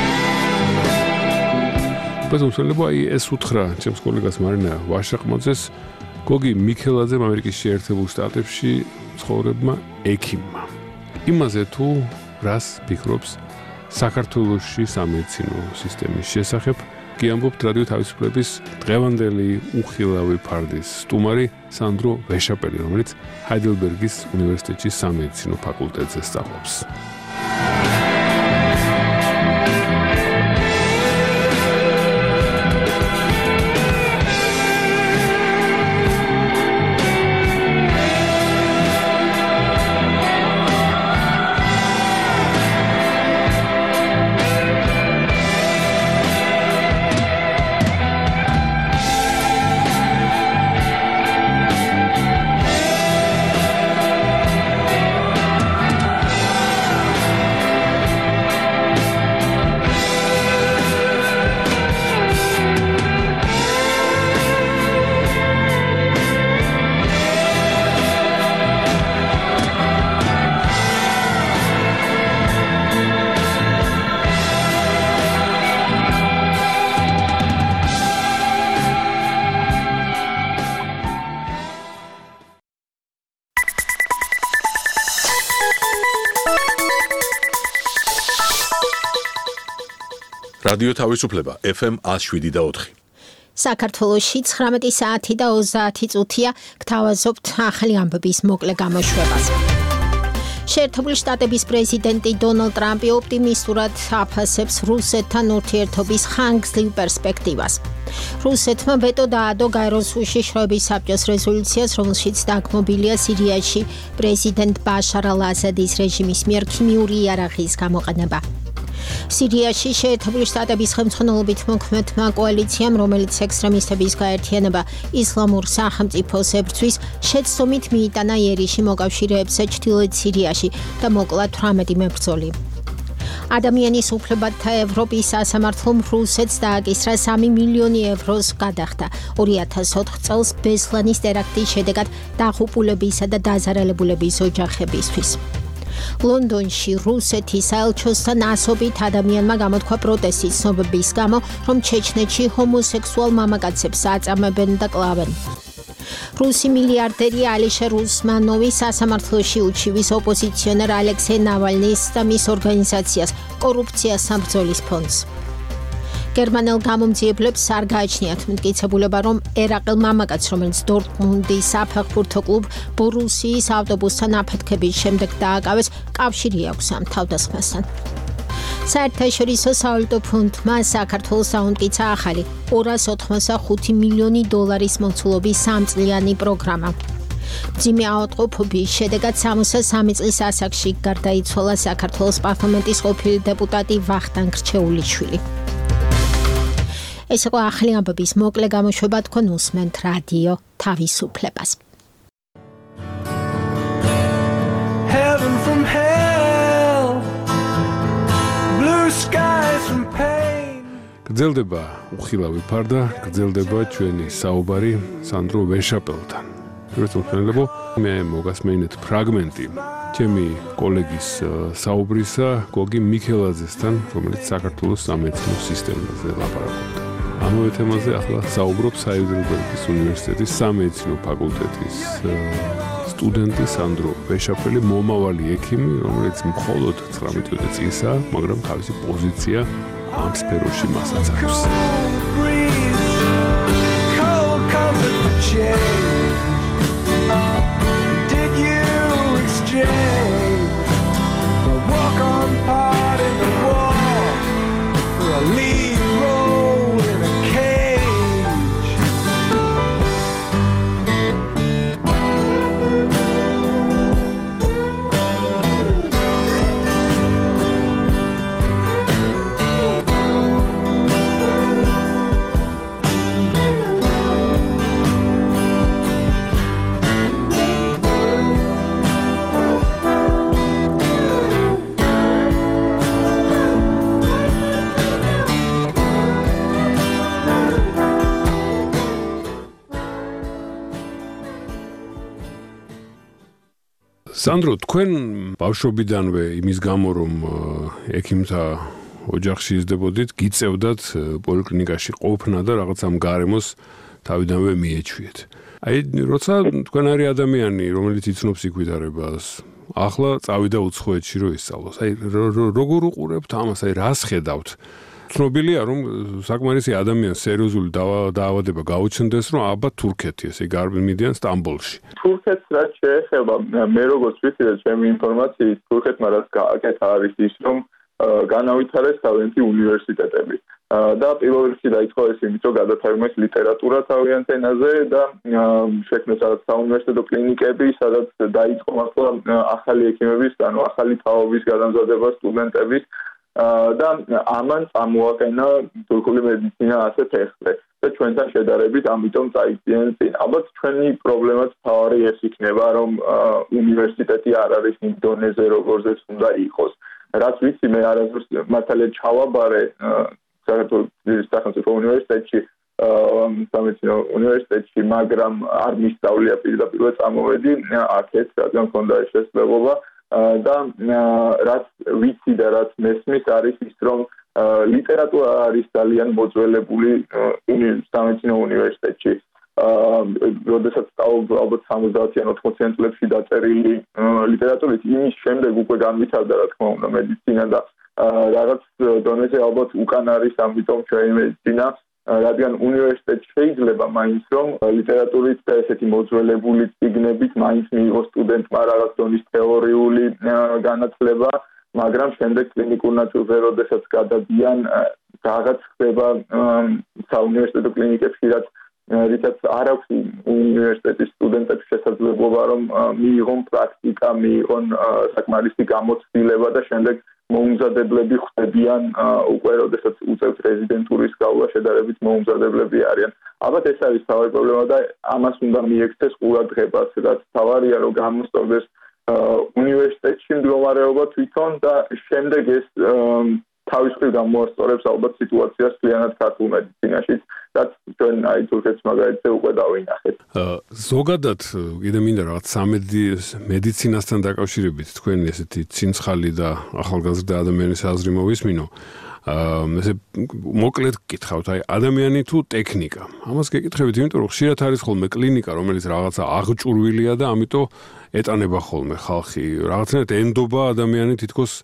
ბაზუსელება ეს უთხრა ჩემს კოლეგას მარინა ვაშაყმაძეს გოგი მიქელაძემ ამერიკის შეერთებულ შტატებში ცხოვრებმა ექიმმა. იმაზე თუ რას ფიქრობს საქართველოში სამედიცინო სისტემის შესახებ, კი ამბობთ რადიო თავისუფლების დღევანდელი უხილავი ფარდის სტუმარი სანდრო ვეშაპელი, რომელიც ჰაიდელბერგის უნივერსიტეტში სამედიცინო ფაკულტეტზე სწავლობს. რადიო თავისუფლება ეფ ემ one oh seven და four. საქართველოში ცხრამეტი საათი და ოცდაათი წუთია გთავაზობთ ახალი ამბების მოკლე გამოშვებას. შეერთებული შტატების პრეზიდენტი დონალდ ტრამპი ოპტიმისტურად აფასებს რუსეთთან ურთიერთობის ხანგრძლივ პერსპექტივას. რუსეთმა ვეტო დაადო გაეროს უშიშროების საბჭოს რეზოლუციას, რომელშიც დაგმობილია სირიაში პრეზიდენტ ბაშარ ალ-ასადის რეჟიმის მიერ ქიმიური იარაღის გამოყენება. სირიაში შეერთებული შტატების ხელმძღვანელობით მოქმედმა კოალიციამ, რომელიც ექსტრემისტების გაერთიანება ისლამურ სახელმწიფოს ებრძვის, შეცდომით მიიტანა იერიში მოკავშირეებზე ჩრდილოეთ სირიაში და მოკლა თვრამეტი მებრძოლი. ადამიანის უფლებათა ევროპის სასამართლომ რუსეთს დააკისრა სამი მილიონი ევროს გადახდა ორი ათას ოთხ წელს ბესლანის ტერაქტის შედეგად დაღუპულებისა და დაზარალებულების ოჯახებისთვის. ლონდონში რუსეთის საელჩოსთან ასობით ადამიანმა გამოთქვა პროტესტი ცნობების გამო, რომ ჩეჩნეთში ჰომოსექსუალ მამაკაცებს აწამებენ და კლავენ. რუსი მილიარდერი ალიშერ უსმანოვი სასამართლოში უჩივის ოპოზიციონერ ალექსეი ნავალნის და მის ორგანიზაციას კორუფციას საბრძოლის ფონდს. გერმანელ გამომძიებლებს არ გააჩნიათ მტკიცებულება, რომ ერაყელ მამაკაც, რომელიც დორტმუნდის საფეხბურთო კლუბ ბორუსიის ავტობუსთან აფეთქების შემდეგ დააკავეს, კავშირი აქვს ამ თავდასხმასთან. საერთაშორისო სავალუტო ფონდმა საქართველოს დაუმტკიცა ახალი ორას ოთხმოცდახუთი მილიონი დოლარის მოცულობის სამწლიანი პროგრამა. მძიმე ავადმყოფობის შედეგად სამოცდასამი წლის ასაკში გარდაიცვალა საქართველოს პარლამენტის ყოფილი დეპუტატი ვახტანგ რჩეულიშვილი. ეს იყო ახალი ამბების მოკლე გამოშვება, თქვენ უსმენთ რადიო თავისუფლებას. Heaven from hell, blue skies from pain. გრძელდება უხილავი ფარდა, გრძელდება ჩვენი საუბარი სანდრო ვეშაპელთან. ერთმანეთო მე მოგასმენთ ფრაგმენტი ჩემი კოლეგის საუბრისა გოგი მიქელაძესთან, რომელიც საქართველოს სამეცნიერო სისტემაზე ლაპარაკობდა. ამავე თემაზე ახლა საუბრობ საიდრუბერგის უნივერსიტეტის სამეცნიერო ფაკულტეტის სტუდენტი სანდრო ვეშაპელი, მომავალი ექიმი, რომელიც მხოლოდ ცხრამეტი წლისაა, მაგრამ თავისი პოზიცია ამ სფეროში მასაც აქვს. Walk on part in the wall for a lead role in a cage. სანდრო, თქვენ ბავშვობიდანვე იმის გამო, რომ ექიმთა ოჯახში იზრდებოდით, გიწევდათ პოლიკლინიკაში ყოფნა და რაღაც ამ გარემოს თავიდანვე მიეჩვიეთ. აი, როცა თქვენ არის ადამიანი, რომელიც იცნობს იკვიდარებას, ახლა წავიდა უცხოეთში რომ ისწავლოს. აი, როგორ უყურებთ ამას, აი, რას ხედავთ? ცნობილია, რომ საკმარისი ადამიანს სერიოზული დაავადება გაუჩნდეს, რომ აბა თურქეთი, ესე გამიდიან სტამბოლში. თურქეთს რაც შეეხება, მე როგორც ვიცი და ჩემი ინფორმაციით, თურქეთმა რაც გააკეთა არის ის, რომ განავითარეს თავიანთი უნივერსიტეტები. და პირველ რიგში დაიწყო ეს იმით, რომ გადათავიმეს ლიტერატურა თავიანთ ენაზე და შექმნეს რაღაც საუნივერსიტეტო კლინიკები, სადაც დაიწყო მართლა ახალი ექიმების, ანუ ახალი თაობის გადამზადება სტუდენტების და ამან წამოაყენა თურქული მედიცინა ასე ფეხზე და ჩვენთან შედარებით ამიტომ წაიწიენ წინ. ალბათ ჩვენი პრობლემაც თავარი ეს იქნება, რომ უნივერსიტეტი არ არის იმ დონეზე, როგორზეც უნდა იყოს. რაც ვიცი, მე არასდროს მართალია ჩავაბარე საქართველოს სახელმწიფო უნივერსიტეტში, სამეცნიერო უნივერსიტეტში, მაგრამ არ მისწავლია პირდაპირ წამოვედი აქეთ, რადგან მქონდა ეს შესაძლებლობა. და რაც ვიცი და რაც მესმის არის ის, რომ ლიტერატურა არის ძალიან მოძველებული სამეცნიერო უნივერსიტეტში. როდესაც სწავლობ ალბათ სამოცდაათი ან ოთხმოციანი წლებში დაწერილი ლიტერატურით, იმის შემდეგ უკვე განვითარდა რა თქმა უნდა მედიცინა და რაღაც დონეზე ალბათ უკან არის ამიტომ ჩვენი მედიცინა, რადგან უნივერსიტეტში შეიძლება მაინც რომ ლიტერატურით და ესეთი მოძველებული წიგნებით მაინც მიიღოს სტუდენტმა რაღაც დონის თეორიული განათლება, მაგრამ შემდეგ კლინიკურ ნაწილზე როდესაც გადადიან, რაღაც ხდება საუნივერსიტეტო კლინიკებში, რაც რითაც არ აქვს უნივერსიტეტის სტუდენტებს შესაძლებლობა რომ მიიღონ პრაქტიკა, მიიღონ საკმარისი გამოცდილება და შემდეგ მოუმზადებლები ხდებიან უკვე როდესაც უწევთ რეზიდენტურის გავლა შედარებით მოუმზადებლები არიან. ალბათ ეს არის თავი პრობლემა და ამას უნდა მიექცეს ყურადღებას, რაც თავარია რომ გამოსწორდეს უნივერსიტეტში მდგომარეობა თვითონ და შემდეგ ეს თავის მხრივ გამოასწორებს ალბათ სიტუაციას მთლიანად ქართულ მედიცინაში, რაც ჩვენ აი თურქეთს მაგალითზე უკვე დავინახეთ. ზოგადად კიდე მინდა რაღაც სამედიცინასთან დაკავშირებით თქვენი ესეთი ცინცხალი და ახალგაზრდა ადამიანის აზრი მოვისმინო. ესე მოკლედ გკითხავთ, აი ადამიანი თუ ტექნიკა. ამას გეკითხებით, იმიტომ რომ ხშირად არის ხოლმე კლინიკა, რომელიც რაღაცა აღჭურვილია და ამიტომ ეტანება ხოლმე ხალხი. რაღაცნაირად ენდობა ადამიანი თითქოს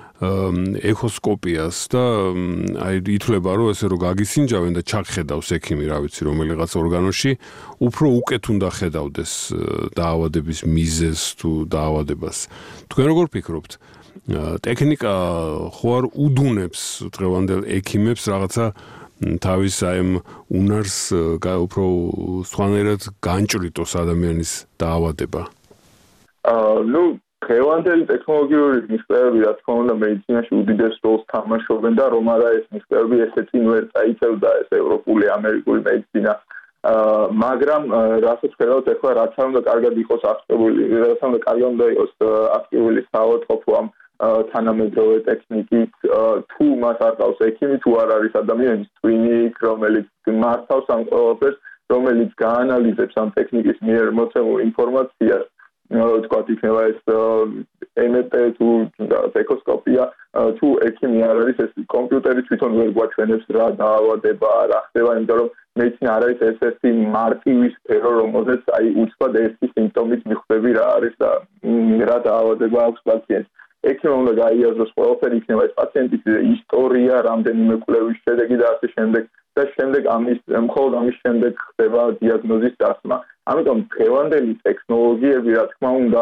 ეხოსკოპიას და აი ითვლება რომ ესე რომ გაგისინჯავენ და ჩაგხედავს ექიმი რა ვიცი რომელიღაც ორგანოში უფრო უკეთ უნდა ხედავდეს დაავადების მიზეზს თუ დაავადებას თქვენ როგორ ფიქრობთ ტექნიკა ხო არ უდუნებს დღევანდელ ექიმებს რაღაცა თავის აი ამ უნარს უფრო სხვანაირად განჭრიტოს ადამიანის დაავადება აა ნუ დღევანდელი ტექნოლოგიური მიღწევები რა თქმა უნდა მედიცინაში უდიდეს როლს თამაშობენ და რომ არა ეს მიღწევები ესეც ვერ წაიწევდა ეს ევროპული ამერიკული მედიცინა მაგრამ რასაც ხედავთ ახლა რაც არ უნდა კარგად იყოს აღწევილი რაც არ უნდა კარგად უნდა იყოს აქტიური საავადმყოფო ამ თანამედროვე ტექნიკით თუ მას არ ყავს ექიმი თუ არ არის ადამიანის twin-ი რომელიც მართავს ამ ყველაფერს რომელიც გაანალიზებს ამ ტექნიკის მიერ მოცემულ ინფორმაციას თქვა იქნება ეს ემ ეტ თუ ეკოსკოპია თუ ექიმი არ არის ეს კომპიუტერი თვითონ ვერ გვაჩვენებს რა დაავადება რა ხდება იმიტომ რომ მედიცინა არ არის ესეთი მარტივი სფერო რომელზეც აი უცბად ერთი სიმპტომით მიხვდები რა არის და რა დაავადება აქვს პაციენტს ექიმმა უნდა გაიაზროს ყველაფერი იქნება ეს პაციენტის ისტორია რამდენიმე კვლევის შედეგი და ასე შემდეგ და შემდეგ ამის მხოლოდ ამის შემდეგ ხდება დიაგნოზის დასმა ამიტომ დღევანდელი ტექნოლოგიები რა თქმა უნდა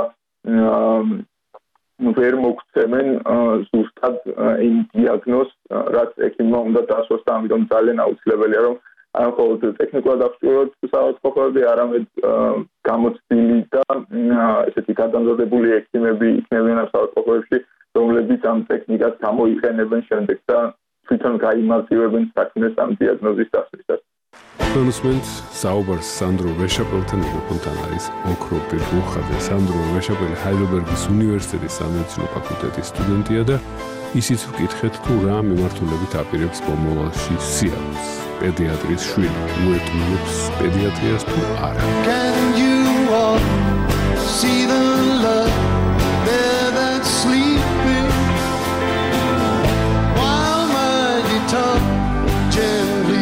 ვერ მოგცემენ ზუსტად იმ დიაგნოზს რაც ექიმმა უნდა დასვას და ამიტომ ძალიან აუცილებელია რომ არ მხოლოდ ტექნიკურად აღჭურვილ საავადმყოფოები არამედ გამოცდილი და ესეთი გადამზადებული ექიმები იქნებიან ამ საავადმყოფოებში რომლებიც ამ ტექნიკას გამოიყენებენ შემდეგ და თვითონ გაიმარტივებენ საქმეს ამ დიაგნოზის დასმისას Konusment საუბარს სანდრო ვეშაპელთან მიკროფონთან არის ოქრო ბერგუხაძე. სანდრო ვეშაპელი ჰაიდელბერგის უნივერსიტეტის სამედიცინო ფაკულტეტის სტუდენტია და ისიც ვკითხეთ თუ რა მიმართულებით აპირებს მომავალში სიარულს. პედიატრის შვილი უერთმობებს პედიატრიას თუ არა. Can you all see the love there that's sleeping while my guitar gently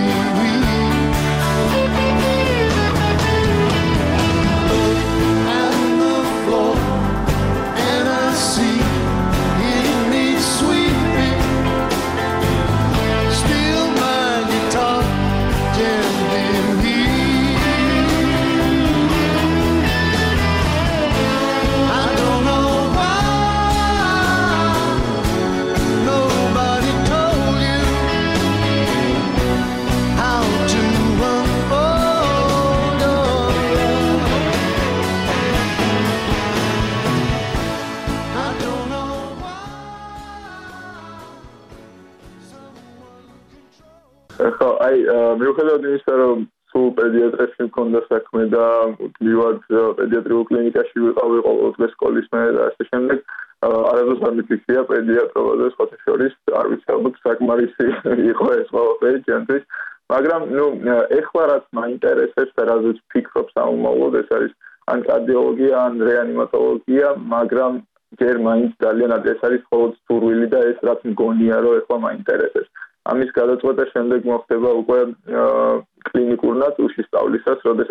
აი მიუხედავად იმისა რომ სულ პედიატრიაში მქონდა საქმე და მუდმივად პედიატრიულ კლინიკაში ვიყავი ყოველ დღეს სკოლის მერე და ასე შემდეგ არასდროს არ მიფიქრია პედიატრობაზე სხვათა შორის არ ვიცი ალბათ საკმარისი იყო ეს ყველაფერი ჩემთვის მაგრამ ნუ ეხლა რაც მაინტერესებს და რაზეც ვფიქრობ სამომავლოდ ეს არის ან კარდიოლოგია ან რეანიმატოლოგია მაგრამ ჯერ მაინც ძალიანად ეს არის მხოლოდ სურვილი და ეს რაც მგონია რომ ეხლა მაინტერესებს ამის გადაწყვეტა შემდეგ მოხდება უკვე კლინიკურ ნაწილში სწავლისას, როდესაც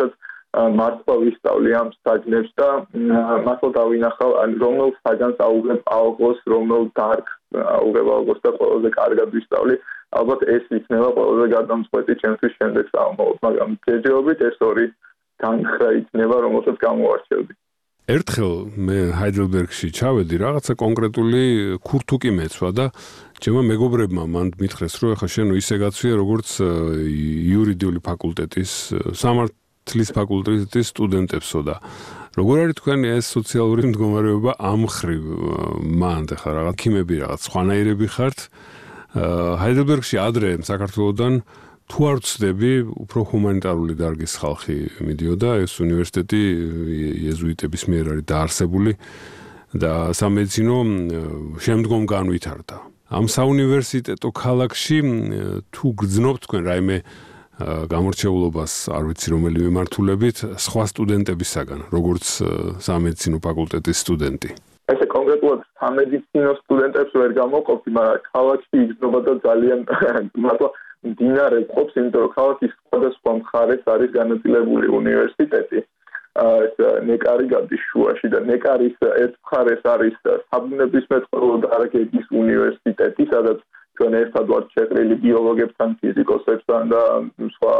მართლა ვისწავლი ამ საგნებს და მართლა დავინახავ რომელ საგანს აუღებ ალგოს, რომელ დარგს აუღებ ალგოს და ყველაზე კარგად ვისწავლი. ალბათ ეს იქნება ყველაზე გადამწყვეტი ჩემთვის შემდეგ საომრად, მაგრამ ჯერჯერობით ეს ორი განხრა იქნება, რომელსაც გამოვარჩევდი. ერთხელ მე ჰაიდელბერგში ჩავედი, რაღაცა კონკრეტული ქურთუკი მეცვა და ჩემმა მეგობრებმა მან მითხრეს, რომ ახლა შენ ისე გაცვია, როგორც იურიდიული ფაკულტეტის, სამართლის ფაკულტეტის სტუდენტებსო და როგორ არის თქვენი ეს სოციალური მდგომარეობა ამ მხრივ მანდ ახლა რაღაც ქიმები რაღაც სხვანაირები ხართ ჰაიდელბერგში ადრე საქართველოსდან თუ არ ვცდები, უფრო ჰუმანიტარული დარგის ხალხი მიდიოდა, ეს უნივერსიტეტი იეზუიტების მიერ არის დაარსებული და სამედიცინო შემდგომ განვითარდა. ამ საუნივერსიტეტო ქალაქში თუ გრძნობთ თქვენ რაიმე გამორჩეულობას, არ ვიცი რომელი მიმართულებით, სხვა სტუდენტებისაგან, როგორც სამედიცინო ფაკულტეტის სტუდენტი. ესე კონკრეტულად სამედიცინო სტუდენტებს ვერ გამოვყოფი, მაგრამ ქალაქში იგრძნობა და ძალიან მართლა მდინარე ყოფს, იმიტომ რომ ქალაქის სხვადასხვა მხარეს არის განაწილებული უნივერსიტეტი. ეს ნეკარი გადის შუაში და ნეკარის ერთ მხარეს არის საბუნებისმეტყველო დარგების უნივერსიტეტი, სადაც ჩვენ ერთად ვართ შეყრილი ბიოლოგებთან, ფიზიკოსებთან და სხვა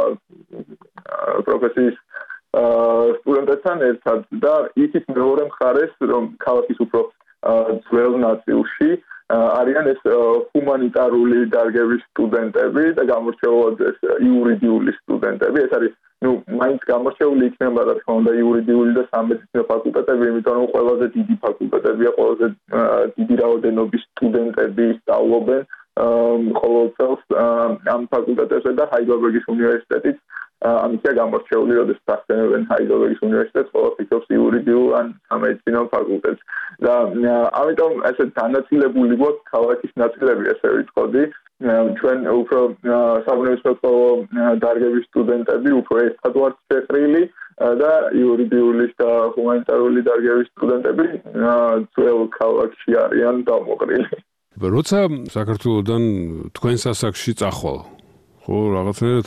პროფესიის სტუდენტებთან ერთად და ისიც მეორე მხარეს, რომ ქალაქის უფრო ძველ ნაწილში არიან ეს ჰუმანიტარული დარგების სტუდენტები და გამორჩეულად ეს იურიდიული სტუდენტები. ეს არის ну, მაინც გამორჩეული იქნება რა თქმა უნდა იურიდიული და სამედიცინო ფაკულტეტები, იმიტომ რომ ყველაზე დიდი ფაკულტეტებია, ყველაზე დიდი რაოდენობის სტუდენტები სწავლობენ ყოველ წელს ამ ფაკულტეტებზე და ჰაიდელბერგის უნივერსიტეტიც ამიტია გამორჩეული, როდესაც ახსენებენ ჰაიდელბერგის უნივერსიტეტს, ყველა ფიქრობს იურიდიულ ან სამედიცინო ფაკულტეტს. და ამიტომ ესე განაწილებული გვაქვს ქალაქის ნაწილები, ესე ვიტყოდი. ჩვენ უფრო საბუნებისმეტყველო დარგების სტუდენტები უფრო ერთად ვართ შეყრილი და იურიდიული და ჰუმანიტარული დარგების სტუდენტები ძველ ქალაქში არიან დამოყრილი. როცა საქართველოსდან თქვენ სასახლეში წახვალ, ხო, რაღაცნაირად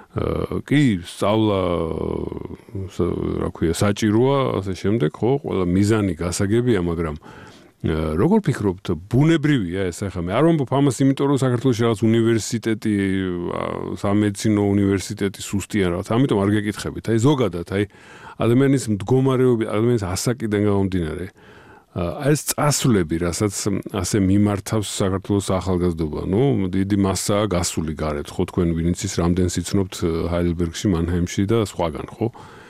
კი სწავლა რა ქვია საჭიროა, ასე შემდეგ, ხო, ყველა მიზანი გასაგებია, მაგრამ როგორ ფიქრობთ, ბუნებრივია ეს ახლა მე არ ვამბობ ამას, იმიტომ რომ საქართველოში რაღაც უნივერსიტეტი, სამედიცინო უნივერსიტეტი სუსტია რაღაც, ამიტომ არ გეკითხებით. აი ზოგადად, აი ადამიანის მდგომარეობა, ადამიანის ასაკიდან გამომდინარე, ეს წასვლები, რასაც ასე მიმართავს საქართველოს ახალგაზრდობა, ნუ დიდი მასაა გასული გარეთ, ხო თქვენ ვინც ის რამდენს იცნობთ ჰაიდელბერგში, მანჰაიმში და სხვაგან, ხო?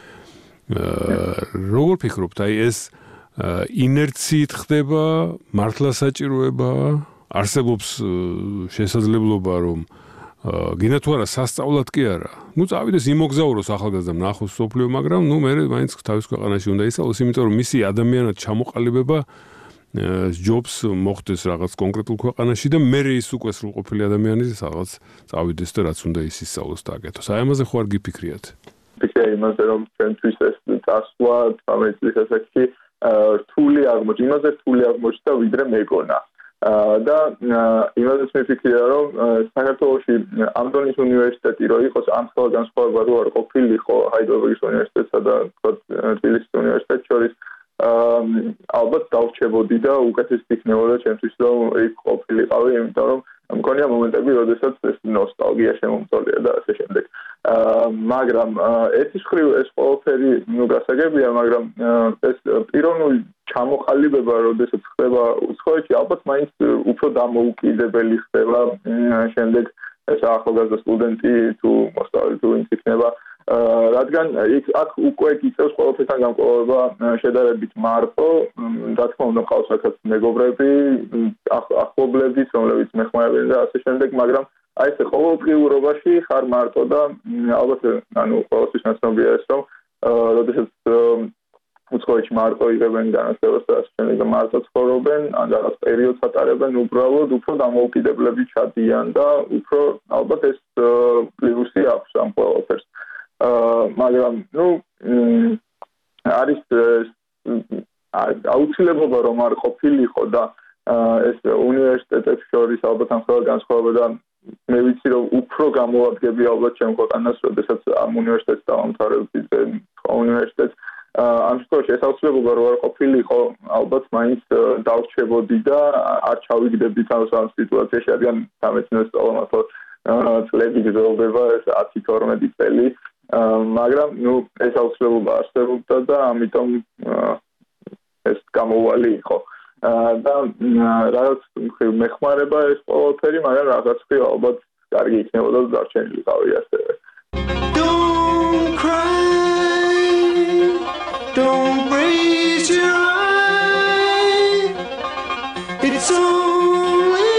როგორ ფიქრობთ, აი ეს ინერციით ხდება, მართლა საჭიროება, არსებობს შესაძლებლობა, რომ გინდა თუ არა სასწავლად კი არა. ნუ წავიდეს იმოგზაუროს ახალგაზრდამ ნახოს სოფლიო, მაგრამ ნუ მე მაინც თავის ქვეყანაში უნდა ისწავლოს, იმიტომ რომ მისი ადამიანად ჩამოყალიბება ჯობს მოხდეს რაღაც კონკრეტულ ქვეყანაში და მე ის უკვე სრულყოფილი ადამიანი რაღაც წავიდეს და რაც უნდა ის ისწავლოს და აკეთოს. აი ამაზე ხო არ გიფიქრიათ? ფიქრია იმაზე, რომ ჩვენთვის ეს წასვლა სამედიცინო სასახლეში რთული აღმოჩნდა, იმაზე რთული აღმოჩნდა, ვიდრე მეგონა. და იმასაც მიფიქრია, რომ საქართველოში ამ დონის უნივერსიტეტი რო იყოს, ამ ხელა განსხვავება რო არ ყოფილიყო ჰაიდელბერგის უნივერსიტეტსა და თბილისის უნივერსიტეტს შორის, ალბათ დავრჩებოდი და უკეთესი იქნებოდა ჩემთვის, რომ იქ ყოფილიყავი, იმიტომ რომ მგონია მომენტები, როდესაც ეს ნოსტალგია შემომწოლია და ასე შემდეგ. მაგრამ ერთის მხრივ ეს ყველაფერი ნუ გასაგებია, მაგრამ ეს პიროვნული ჩამოყალიბება, როდესაც ხდება უცხოეთში, ალბათ მაინც უფრო დამოუკიდებელი ხდება შემდეგ ეს ახალგაზრდა სტუდენტი თუ მოსწავლე თუ ვინც იქნება, რადგან აქ უკვე გიწევს ყველაფერთან გამკლავება შედარებით მარტო, რა თქმა უნდა ყავს აქაც მეგობრები, ახლობლებიც, რომლებიც მეხმარებიან და ასე შემდეგ, მაგრამ აი ეს ყოველდღიურობაში ხარ მარტო და ალბათ ანუ ყოველთვის ნაცნობია ეს, რომ როდესაც უცხოეთში მარტო იღებენ განათლებას და ასე შემდეგ და მარტო ცხოვრობენ, ან რაღაც პერიოდს ატარებენ, უბრალოდ უფრო დამოუკიდებლები ჩადიან და უფრო ალბათ ეს პლუსი აქვს ამ ყველაფერს. მაგრამ ნუ არის აუცილებლობა რომ არ ყოფილიყო და ეს უნივერსიტეტებს შორის ალბათ ამ ყველა განსხვავება და მე ვიცი რომ უფრო გამოვადგები ალბათ ჩემ ქვეყანას, როდესაც ამ უნივერსიტეტს დავამთავრებდი უნივერსიტეტს. ამ შემთხვევაში ეს აუცილებლობა რო არ ყოფილიყო, ალბათ მაინც დავრჩებოდი და არ ჩავიგდები თავს ამ სიტუაციაში, რადგან სამეცნიერო სწავლა მართლა წლები გრძელდება, ეს ათი თორმეტი წელი, მაგრამ ნუ ეს აუცილებლობა არსებობდა და ამიტომ ეს გამოვალი იყო. და რაღაც მხრივ მეხმარება ეს ყველაფერი, მაგრამ რაღაც მხრივ ალბათ კარგი იქნებოდა და დარჩენილიყავი ასევე. Don't cry, don't raise your eye, it's only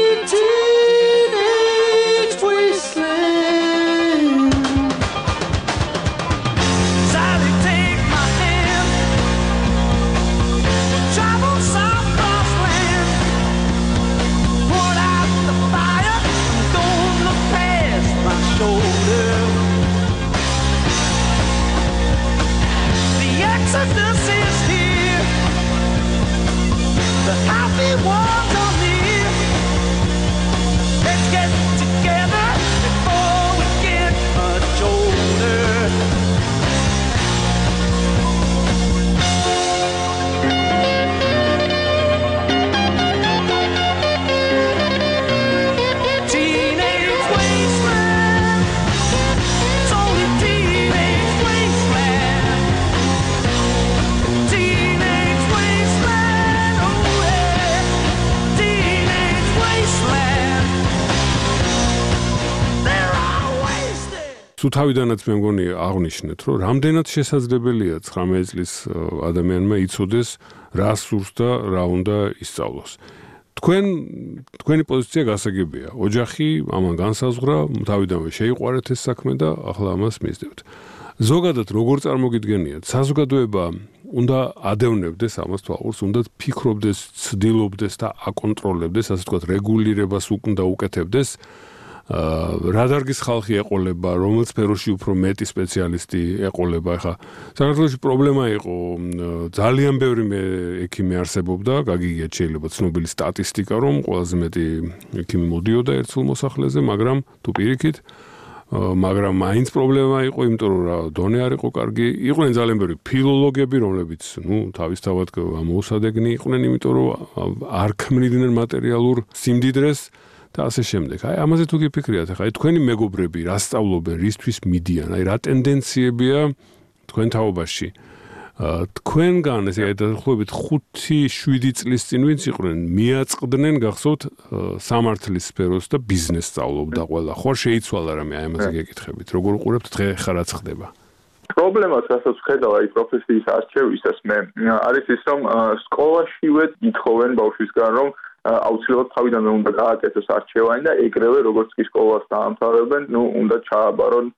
teenage wasteland. Sally, take my hand, travel south across land, put out the fire, don't look past my shoulder. The exodus is here, the happy ones are near. Let's get together before we get much older. Teenage wasteland, it's only teenage wasteland. Teenage wasteland, oh yeah, teenage wasteland. They're all wasted. თუ თავიდანაც მე მგონი აღნიშნეთ, რომ რამდენად შესაძლებელია ცხრამეტი წლის ადამიანმა იცოდეს რა სურს და რა უნდა ისწავლოს. თქვენ თქვენი პოზიცია გასაგებია. ოჯახი ამან განსაზღვრა, თავიდანვე შეიყვარეთ ეს საქმე და ახლა ამას მისდევთ. ზოგადად როგორ წარმოგიდგენიათ, საზოგადოება უნდა ადევნებდეს ამას თვალყურს, უნდა ფიქრობდეს, ცდილობდეს და აკონტროლებდეს, ასე ვთქვათ, რეგულირებას უნდა უკეთებდეს. რა დარგის ხალხი ეყოლება, რომელ სფეროში უფრო მეტი სპეციალისტი ეყოლება. ახლა საქართველოში პრობლემა იყო, ძალიან ბევრი მე ექიმი არსებობდა, გაგიგიათ შეიძლება ცნობილი სტატისტიკა, რომ ყველაზე მეტი ექიმი მოდიოდა ერთ სულ მოსახლეზე, მაგრამ თუ პირიქით, მაგრამ მაინც პრობლემა იყო, იმიტომ რომ რა დონე არ იყო კარგი. იყვნენ ძალიან ბევრი ფილოლოგები, რომლებიც, ნუ, თავისთავად ამოუსადეგნი იყვნენ, იმიტომ რომ არ ქმნიდნენ მატერიალურ სიმდიდრეს. და ასე შემდეგ. აი ამაზე თუ გიფიქრიათ, ახლა თქვენი მეგობრები რა სწავლობენ, რისთვის მიდიან, აი რა ტენდენციებია თქვენ თაობაში. თქვენგან ესე დაახლოებით ხუთი შვიდი წლის წინ ვინც იყვნენ, მიაწყდნენ გახსოვთ სამართლის სფეროს და ბიზნესს სწავლობდა ყველა. ხო შეიცვალა რამე აი ამაზე გეკითხებით. როგორ უყურებთ დღე ხა რაც ხდება? პრობლემას რასაც ვხედავ აი პროფესიის არჩევისას მე არის ის რომ სკოლაშივე ითხოვენ ბავშვისგან რომ აუცილებლად თავიდანვე უნდა გააკეთოს არჩევანი და ეგრევე როგორც კი სკოლას დაამთავრებენ, ნუ უნდა ჩააბარონ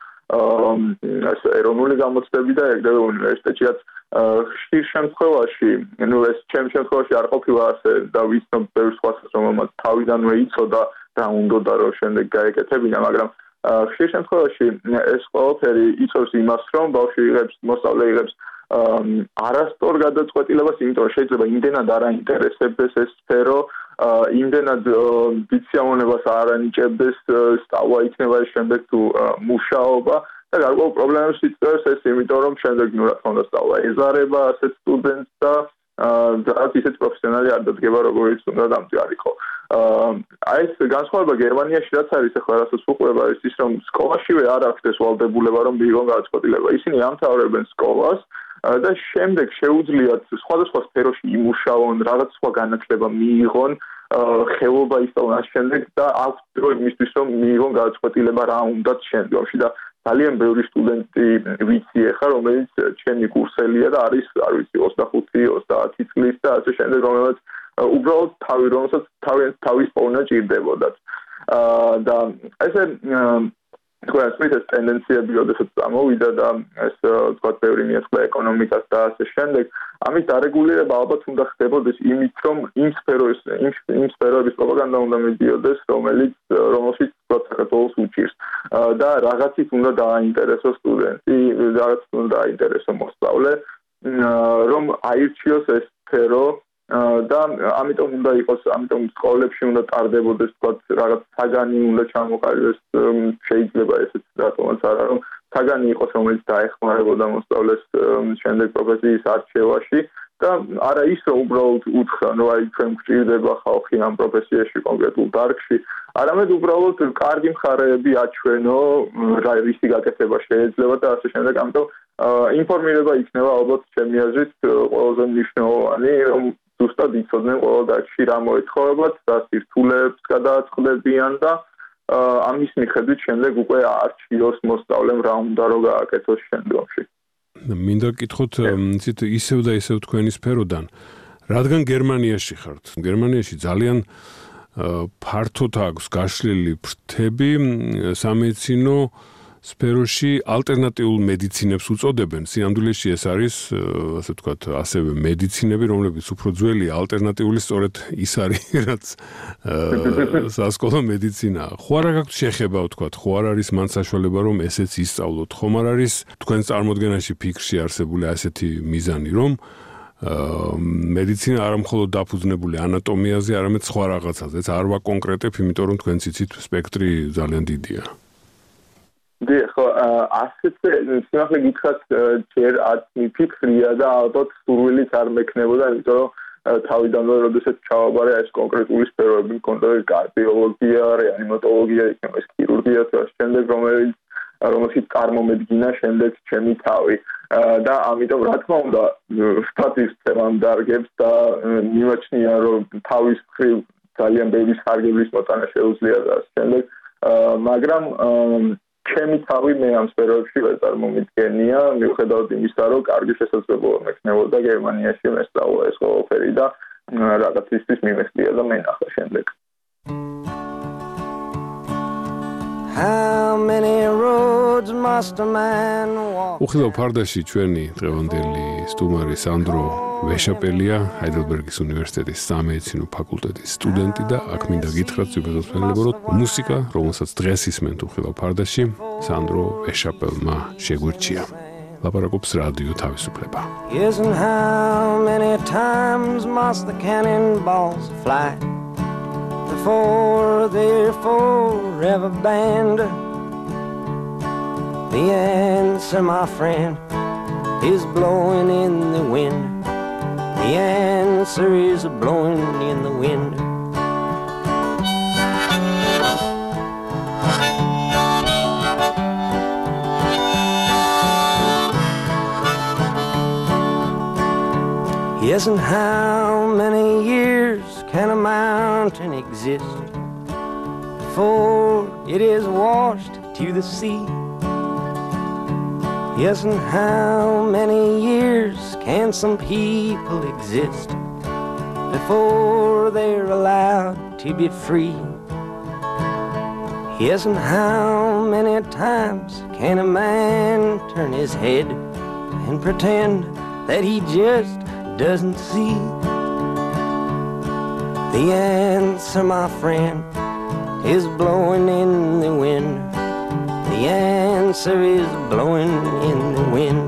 ეს ეროვნული გამოცდები და ეგრევე უნივერსიტეტშიაც ხშირ შემთხვევაში, ნუ ეს ჩემ შემთხვევაში არ ყოფილა ასე და ვიცნობ ბევრ სხვასაც რომელმაც თავიდანვე იცოდა და უნდოდა რომ შემდეგ გაეკეთებინა, მაგრამ ხშირ შემთხვევაში ეს ყველაფერი იწევს იმას, რომ ბავშვი იღებს, მოსწავლე იღებს არასწორ გადაწყვეტილებას, იმიტომ რომ შეიძლება იმდენად არ აინტერესებდეს ეს სფერო, იმდენად დიციონებას არ ანიჭებდეს სწავლა იქნება ეს შემდეგ თუ მუშაობა და გარკვეულ პრობლემებს იწევს ეს, იმიტომ რომ შემდეგ ნუ რა თქმა უნდა სწავლა ეზარება ასეთ სტუდენტს და რაც ისეთ პროფესიონალი არ დადგება, როგორც უნდა დამდგარიყო. აი ეს განსხვავება გერმანიაში რაც არის ახლა რასაც უყურება არის ის რომ სკოლაშივე არ აქვს ეს ვალდებულება რომ მიიღონ გადაწყვეტილება. ისინი ამთავრებენ სკოლას და შემდეგ შეუძლიათ სხვადასხვა სფეროში იმუშაონ, რაღაც სხვა განათლება მიიღონ, ხელობა ისწავლონ ამ შემდეგ და აქვს დრო იმისთვის რომ მიიღონ გადაწყვეტილება რა უნდათ შემდგომში და ძალიან ბევრი სტუდენტი ვიცი ახლა რომელიც ჩემი კურსელია და არის არ ვიცი ოცდახუთი ოცდაათი წლის და ასე შემდეგ რომელსაც უბრალოდ თავი რომელსაც თავის პოვნა ჭირდებოდათ და ესე თქვენ ეს ტენდენციები როდესაც წამოვიდა და ეს თქვა ბევრი მიეწყდა ეკონომიკას და ასე შემდეგ ამის დარეგულირება ალბათ უნდა ხდებოდეს იმით რომ იმ სფეროს იმ სფეროების პროპაგანდა უნდა მიდიოდეს რომელიც რომელშიც თქვა საქართველოს უჭირს და რაღაცით უნდა დააინტერესოს სტუდენტი რაღაცით უნდა დააინტერესოს მოსწავლე რომ აირჩიოს ეს სფერო და ამიტომ უნდა იყოს, ამიტომ სკოლებში უნდა ტარდებოდეს თქვა რაღაც საგანი უნდა ჩამოყალიბდეს შეიძლება ესეც რატომაც არა რომ საგანი იყოს, რომელიც დაეხმარებოდა მოსწავლეს შემდეგ პროფესიის არჩევაში და არა ის რომ უბრალოდ უთხრა, რომ აი ჩვენ გვჭირდება ხალხი ამ პროფესიაში კონკრეტულ დარგში, არამედ უბრალოდ კარგი მხარეები აჩვენო, რა რისი გაკეთება შეიძლება და ასე შემდეგ, ამიტომ ინფორმირება იქნება ალბათ ჩემი აზრით ყველაზე მნიშვნელოვანი, რომ ზუსტად იცოდნენ ყველა დარგში რა მოეთხოვებათ და სირთულეებს გადააწყდებიან და ამის მიხედვით შემდეგ უკვე არჩიოს მოსწავლემ რა უნდა რომ გააკეთოს შემდგომში. მინდა გითხოთ იცით ისევ და ისევ თქვენი სფეროდან, რადგან გერმანიაში ხართ. გერმანიაში ძალიან ფართოდ აქვს გაშლილი ფრთები სამედიცინო სფეროში ალტერნატიულ მედიცინებს უწოდებენ. სინამდვილეში ეს არის, ასე ვთქვათ, ასევე მედიცინები, რომლებიც უფრო ძველია, ალტერნატიული სწორედ ის არის, რაც სასკოლო მედიცინაა. ხო არ გაქვთ შეხება, ვთქვათ, ხო არ არის მან საშუალება, რომ ესეც ისწავლოთ. ხომ არ არის თქვენ წარმოდგენაში ფიქრში არსებული ასეთი მიზანი, რომ მედიცინა არა მხოლოდ დაფუძნებული ანატომიაზე, არამედ სხვა რაღაცაზეც. არ ვაკონკრეტებ, იმიტომ რომ თქვენც იცით, სპექტრი ძალიან დიდია. დიახ, ასეთ სიმართლე გითხრათ, ჯერ არც მიფიქრია და ალბათ სურვილიც არ მექნებოდა, იმიტომ რომ თავიდანვე როდესაც ჩავაბარე ეს კონკრეტული სფეროები მქონდა, კარდიოლოგია, რეანიმატოლოგია, იქნება ეს ქირურგია და შემდეგ რომელიც რომელშიც წარმომედგინა შემდეგ ჩემი თავი და ამიტომ რა თქმა უნდა სტატისტიკა ამ დარგებს და მიმაჩნია რომ თავის მხრივ ძალიან ბევრი ხარგების მოტანა შეუძლია და შემდეგ მაგრამ ჩემი თავი მე ამ სფეროებში ვერ წარმომიდგენია მიუხედავად იმისა რომ კარგი შესაძლებლობა მექნებოდა გერმანიაში მესწავლა ეს ყველაფერი და რაღაცისთვის მიმესწია და მენახა შემდეგ How many roads must a man walk? უხილავ ფარდაში ჩვენი დღევანდელი სტუმარი სანდრო ვეშაპელია, ჰაიდელბერგის უნივერსიტეტის სამედიცინო ფაკულტეტის სტუდენტი და აქ მინდა გითხრათ სიუჟეტმენელებო, რომ მუსიკა, რომელსაც დღეს ისმენთ უხილავ ფარდაში, სანდრო ვეშაპელმა შეგვირჩია. ლაპარაკობს რადიო თავისუფლება. Yes, and how many times must the cannonballs fly? Before they're forever banned. The answer, my friend, is blowing in the wind. The answer is blowing in the wind. Yes, and how many years can a mountain exist before it is washed to the sea? Yes, and how many years can some people exist before they're allowed to be free? Yes, and how many times can a man turn his head and pretend that he just doesn't see? The answer, my friend, is blowing in the wind. The answer is blowing in the wind.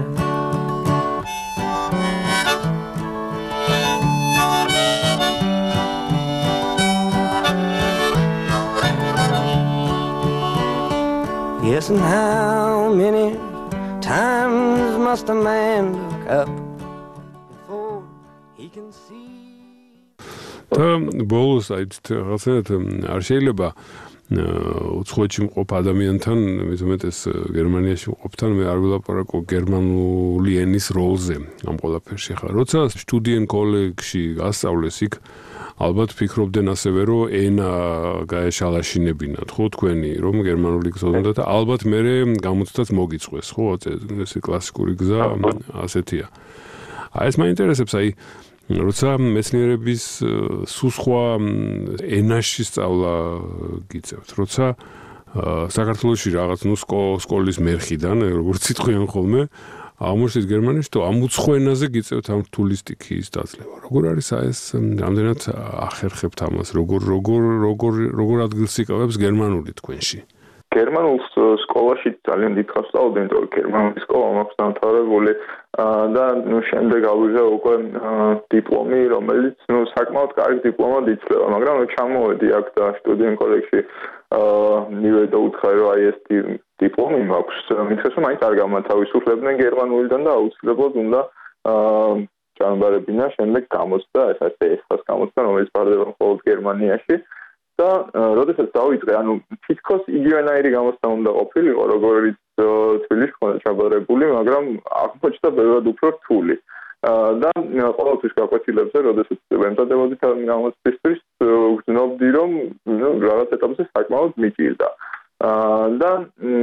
Yes, and how many times must a man look up before he can see? და ბოლოს აიც რაღაცნაირად არ შეიძლება უცხოეთში მყოფ ადამიანთან მithumetes გერმანიაში მყოფთან მე არ ვილაპარაკო გერმანული ენის როლზე ამ ყველაფერში ხარ როცა სტუდიენ კოლეგში გასწავლეს იქ ალბათ ფიქრობდნენ ასევე რომ ენა გაეშალაშინებინათ ხო თქვენი რომ გერმანული გზოდოთ და ალბათ მე გამოწვდათ მოგიწყვეს ხო ეს კლასიკური გზა ასეთია აი ეს მაინტერესებს აი როცა მეცნიერების სულ სხვა ენაში სწავლა გიწევთ, როცა საქართველოში რაღაც ნუ სკოლის მერხიდან, როგორც იტყვიან ხოლმე, აღმოჩნდით გერმანიაში, რომ ამ უცხო ენაზე გიწევთ ამ რთული სტიქიის დაძლევა. როგორ არის ეს რამდენად ახერხებთ ამას, როგორ როგორ როგორ როგორ ადგილს იკავებს გერმანული თქვენში? გერმანულ სკოლაში ძალიან დიდ ხანს სწავლობენ, რომ გერმანული სკოლა მაქვს დამთავრებული და ნუ შემდეგ ავიღე უკვე დიპლომი, რომელიც ნუ საკმაოდ კარგი დიპლომად ითვლება, მაგრამ ჩამოვედი აქ და სტუდიენ კოლეგში აა მივედა უთხარი რომ აი ეს დიპლომი მაქვს, მithres რომ მაინც არ გამათავისუფლებდნენ გერმანულიდან და აუცილებლად უნდა ჩამბარებინა შემდეგ გამოცდა, ეს არის ეს გამოცდა, რომელიც ბარდება მხოლოდ გერმანიაში და როდესაც დავიწყე, ანუ თითქოს იგივენაირი გამოცდა უნდა ყოფილიყო, როგორც თბილისში ხონდა ჩაბარებული, მაგრამ აღმოჩნდა ბევრად უფრო რთული. და ყოველთვის გაკვეთილებზე, როდესაც ვემზადებოდი თავი გამოცდისთვის, ვგრძნობდი, რომ რაღაც ეტაპზე საკმაოდ მიჭირდა. და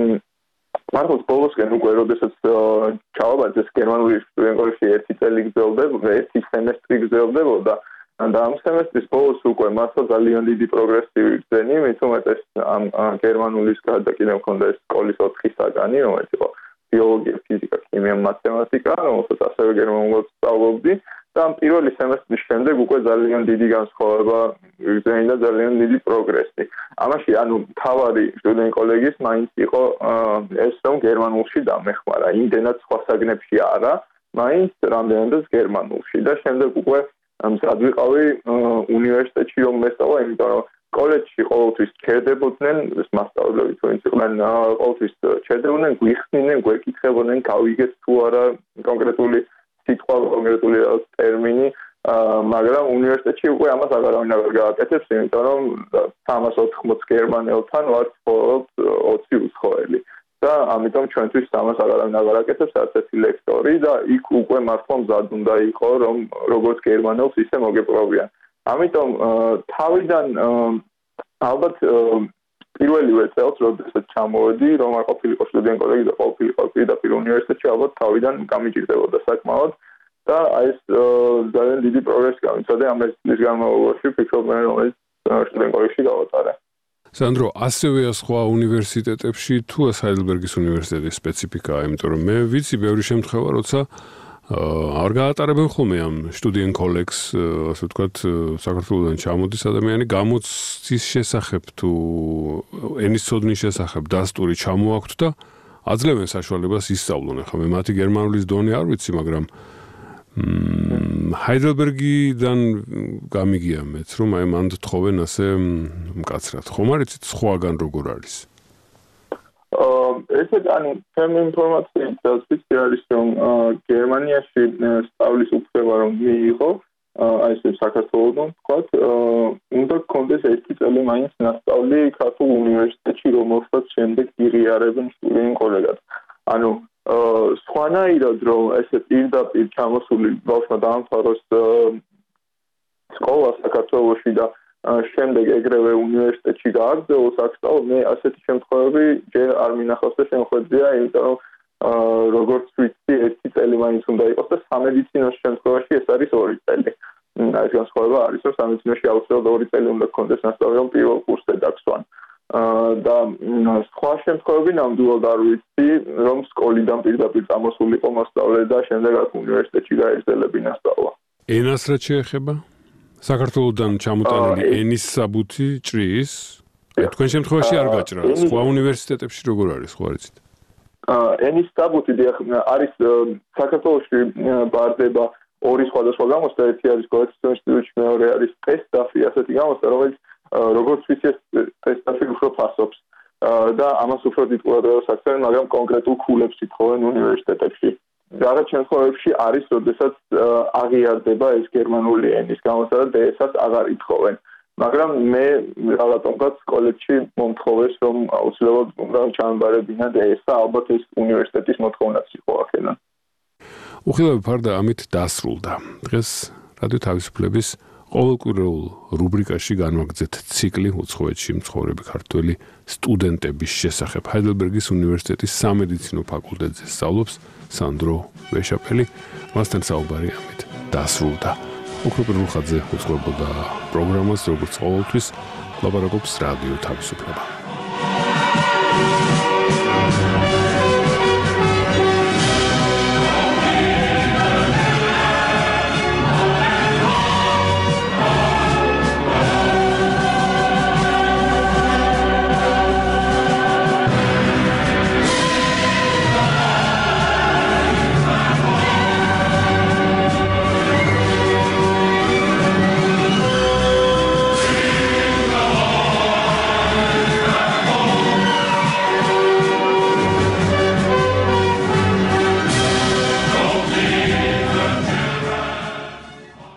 მართლაც ბოლოსკენ უკვე როდესაც ჩავაბარდეს გერმანული სტუდენტებში ერთი წელი გრძელდებოდა, ერთი სემესტრი გრძელდებოდა და ამ სემესტრის ბოლოს უკვე მასა ძალიან დიდი პროგრესი ვიგრძენი, მით უმეტეს ამ გერმანულის გარდა კიდევ მქონდა ეს სკოლის ოთხი საგანი, რომელიც იყო ბიოლოგია, ფიზიკა, ქიმია, მათემატიკა, რომელსაც ასევე გერმანულად სწავლობდი და ამ პირველი სემესტრის შემდეგ უკვე ძალიან დიდი განსხვავება ვიგრძენი და ძალიან დიდი პროგრესი. ამაში ანუ თავარი სტუდენტ კოლეგის მაინც იყო ეს რომ გერმანულში დამეხმარა, იმდენად სხვა საგნებში არა, მაინც რამდენადაც გერმანულში და შემდეგ უკვე მზად ვიყავი უნივერსიტეტში რომ მესწავლა, იმიტომ რომ კოლეჯში ყოველთვის ჩერდებოდნენ ეს მასწავლებლები თუ ვინც იყვნენ ყოველთვის ჩერდებოდნენ, გვიხსნიდნენ, გვეკითხებოდნენ, გავიგეთ თუ არა კონკრეტული სიტყვა, კონკრეტული ტერმინი, მაგრამ უნივერსიტეტში უკვე ამას აღარავინ აღარ გააკეთებს, იმიტომ რომ სამას ოთხმოც გერმანელთან ვართ მხოლოდ ოცი უცხოელი. და ამიტომ ჩვენთვის ამას აღარავინ აღარ აკეთებს არც ერთი ლექტორი და იქ უკვე მართლა მზად უნდა იყო, რომ როგორც გერმანელს ისე მოგეპყრობიან. ამიტომ თავიდან ალბათ პირველივე წელს, როდესაც ჩამოვედი, რომ არ ყოფილიყო სტუდენტ კოლეგი და ყოფილიყო პირდაპირ უნივერსიტეტში, ალბათ თავიდან გამიჭირდებოდა საკმაოდ და ეს ძალიან დიდი პროგრესი გამიცადე ამ წლის განმავლობაში, ფიქრობ მე, რომ სტუდენტ კოლეგში გავატარე. სანდრო, ასევეა სხვა უნივერსიტეტებში თუ ჰაიდელბერგის უნივერსიტეტის სპეციფიკაა, იმიტომ რომ მე ვიცი ბევრი შემთხვევა, როცა არ გაატარებენ ხოლმე ამ სტუდენტ კოლეგს, ასე ვთქვათ, საქართველოსდან ჩამოდის ადამიანი გამოცდის შესახებ თუ ენის ცოდნის შესახებ დასტური ჩამოაქვთ და აძლევენ საშუალებას ისწავლონ. ახლა მე მათი გერმანულის დონე არ ვიცი, მაგრამ ჰაიდელბერგიდან გამიგია მეც, რომ აი მანდ თხოვენ ასე მკაცრად. ხომ არ იცით სხვაგან როგორ არის? ესე ანუ ჩემი ინფორმაციით ვიცი არის რომ გერმანიაში სწავლის უფლება რომ მიიღო, აი ეს საქართველოსთან ვთქვათ, უნდა გქონდეს ერთი წელი მაინც ნასწავლი ქართულ უნივერსიტეტში, რომელსაც შემდეგ იღიარებენ სტუდენტ კოლეგად. ანუ სხვანაირად რომ ესე პირდაპირ ჩამოსული ბავშვმა დაამთავროს სკოლა საქართველოში და შემდეგ ეგრევე უნივერსიტეტში გააგრძელოს აქ მე ასეთი შემთხვევები ჯერ არ მინახავს და შემოხვედრია, იმიტომ რომ როგორც ვიცი, ერთი წელი მაინც უნდა იყოს და სამედიცინოს შემთხვევაში ეს არის ორი წელი. ეს განსხვავება არის, რომ სამედიცინოში აუცილებლად ორი წელი უნდა გქონდეს ნასწავლი, რომ პირველ კურსზე დაგსვან. და სხვა შემთხვევები ნამდვილად არ ვიცი, რომ სკოლიდან პირდაპირ წამოსულიყო მოსწავლე და შემდეგ აქ უნივერსიტეტში გაეგრძელებინა სწავლა. ენას რაც შეეხება? საქართველოსდან ჩამოტანილი ენის საბუთი ჭრის, თქვენ შემთხვევაში არ გაჭრა. სხვა უნივერსიტეტებში როგორ არის, ხო არიცით? ენის საბუთი არის საქართველოში ბარდება ორი სხვადასხვა გამოცდა, ერთი არის კოეფიციენტის ინსტიტუტში, მეორე არის ტესტაფი, ასეთი გამოცდა, რომელიც როგორც ვიცი, ეს ტესტაფი უფრო ფასობს და ამას უფრო დიდ ყურადღებას აქცევენ, მაგრამ კონკრეტულ ქულებს ითხოვენ უნივერსიტეტებში. რაღაც შემთხვევებში არის, როდესაც აღიარდება ეს გერმანული ენის გამოცდა და დე ეს-ს აღარ ითხოვენ. მაგრამ მე რაღაცნაირად კოლეჯში მომთხოვეს, რომ აუცილებლად უნდა ჩამბარებინა დე ეს-ს, ალბათ ეს უნივერსიტეტის მოთხოვნაც იყო აქედან. უხილავი ფარდა ამით დასრულდა. დღეს რადიო თავისუფლების ყოველკვირეულ რუბრიკაში განვაგრძეთ ციკლი უცხოეთში მცხოვრები ქართველი სტუდენტების შესახებ. ჰაიდელბერგის უნივერსიტეტის სამედიცინო ფაკულტეტზე სწავლობს სანდრო ვეშაპელი, მასთან საუბარი ამით დასრულდა. უხრუპირულ ხაზზე უწყობოდა პროგრამას, როგორც ყოველთვის ლაპარაკობს რადიო თავისუფლება.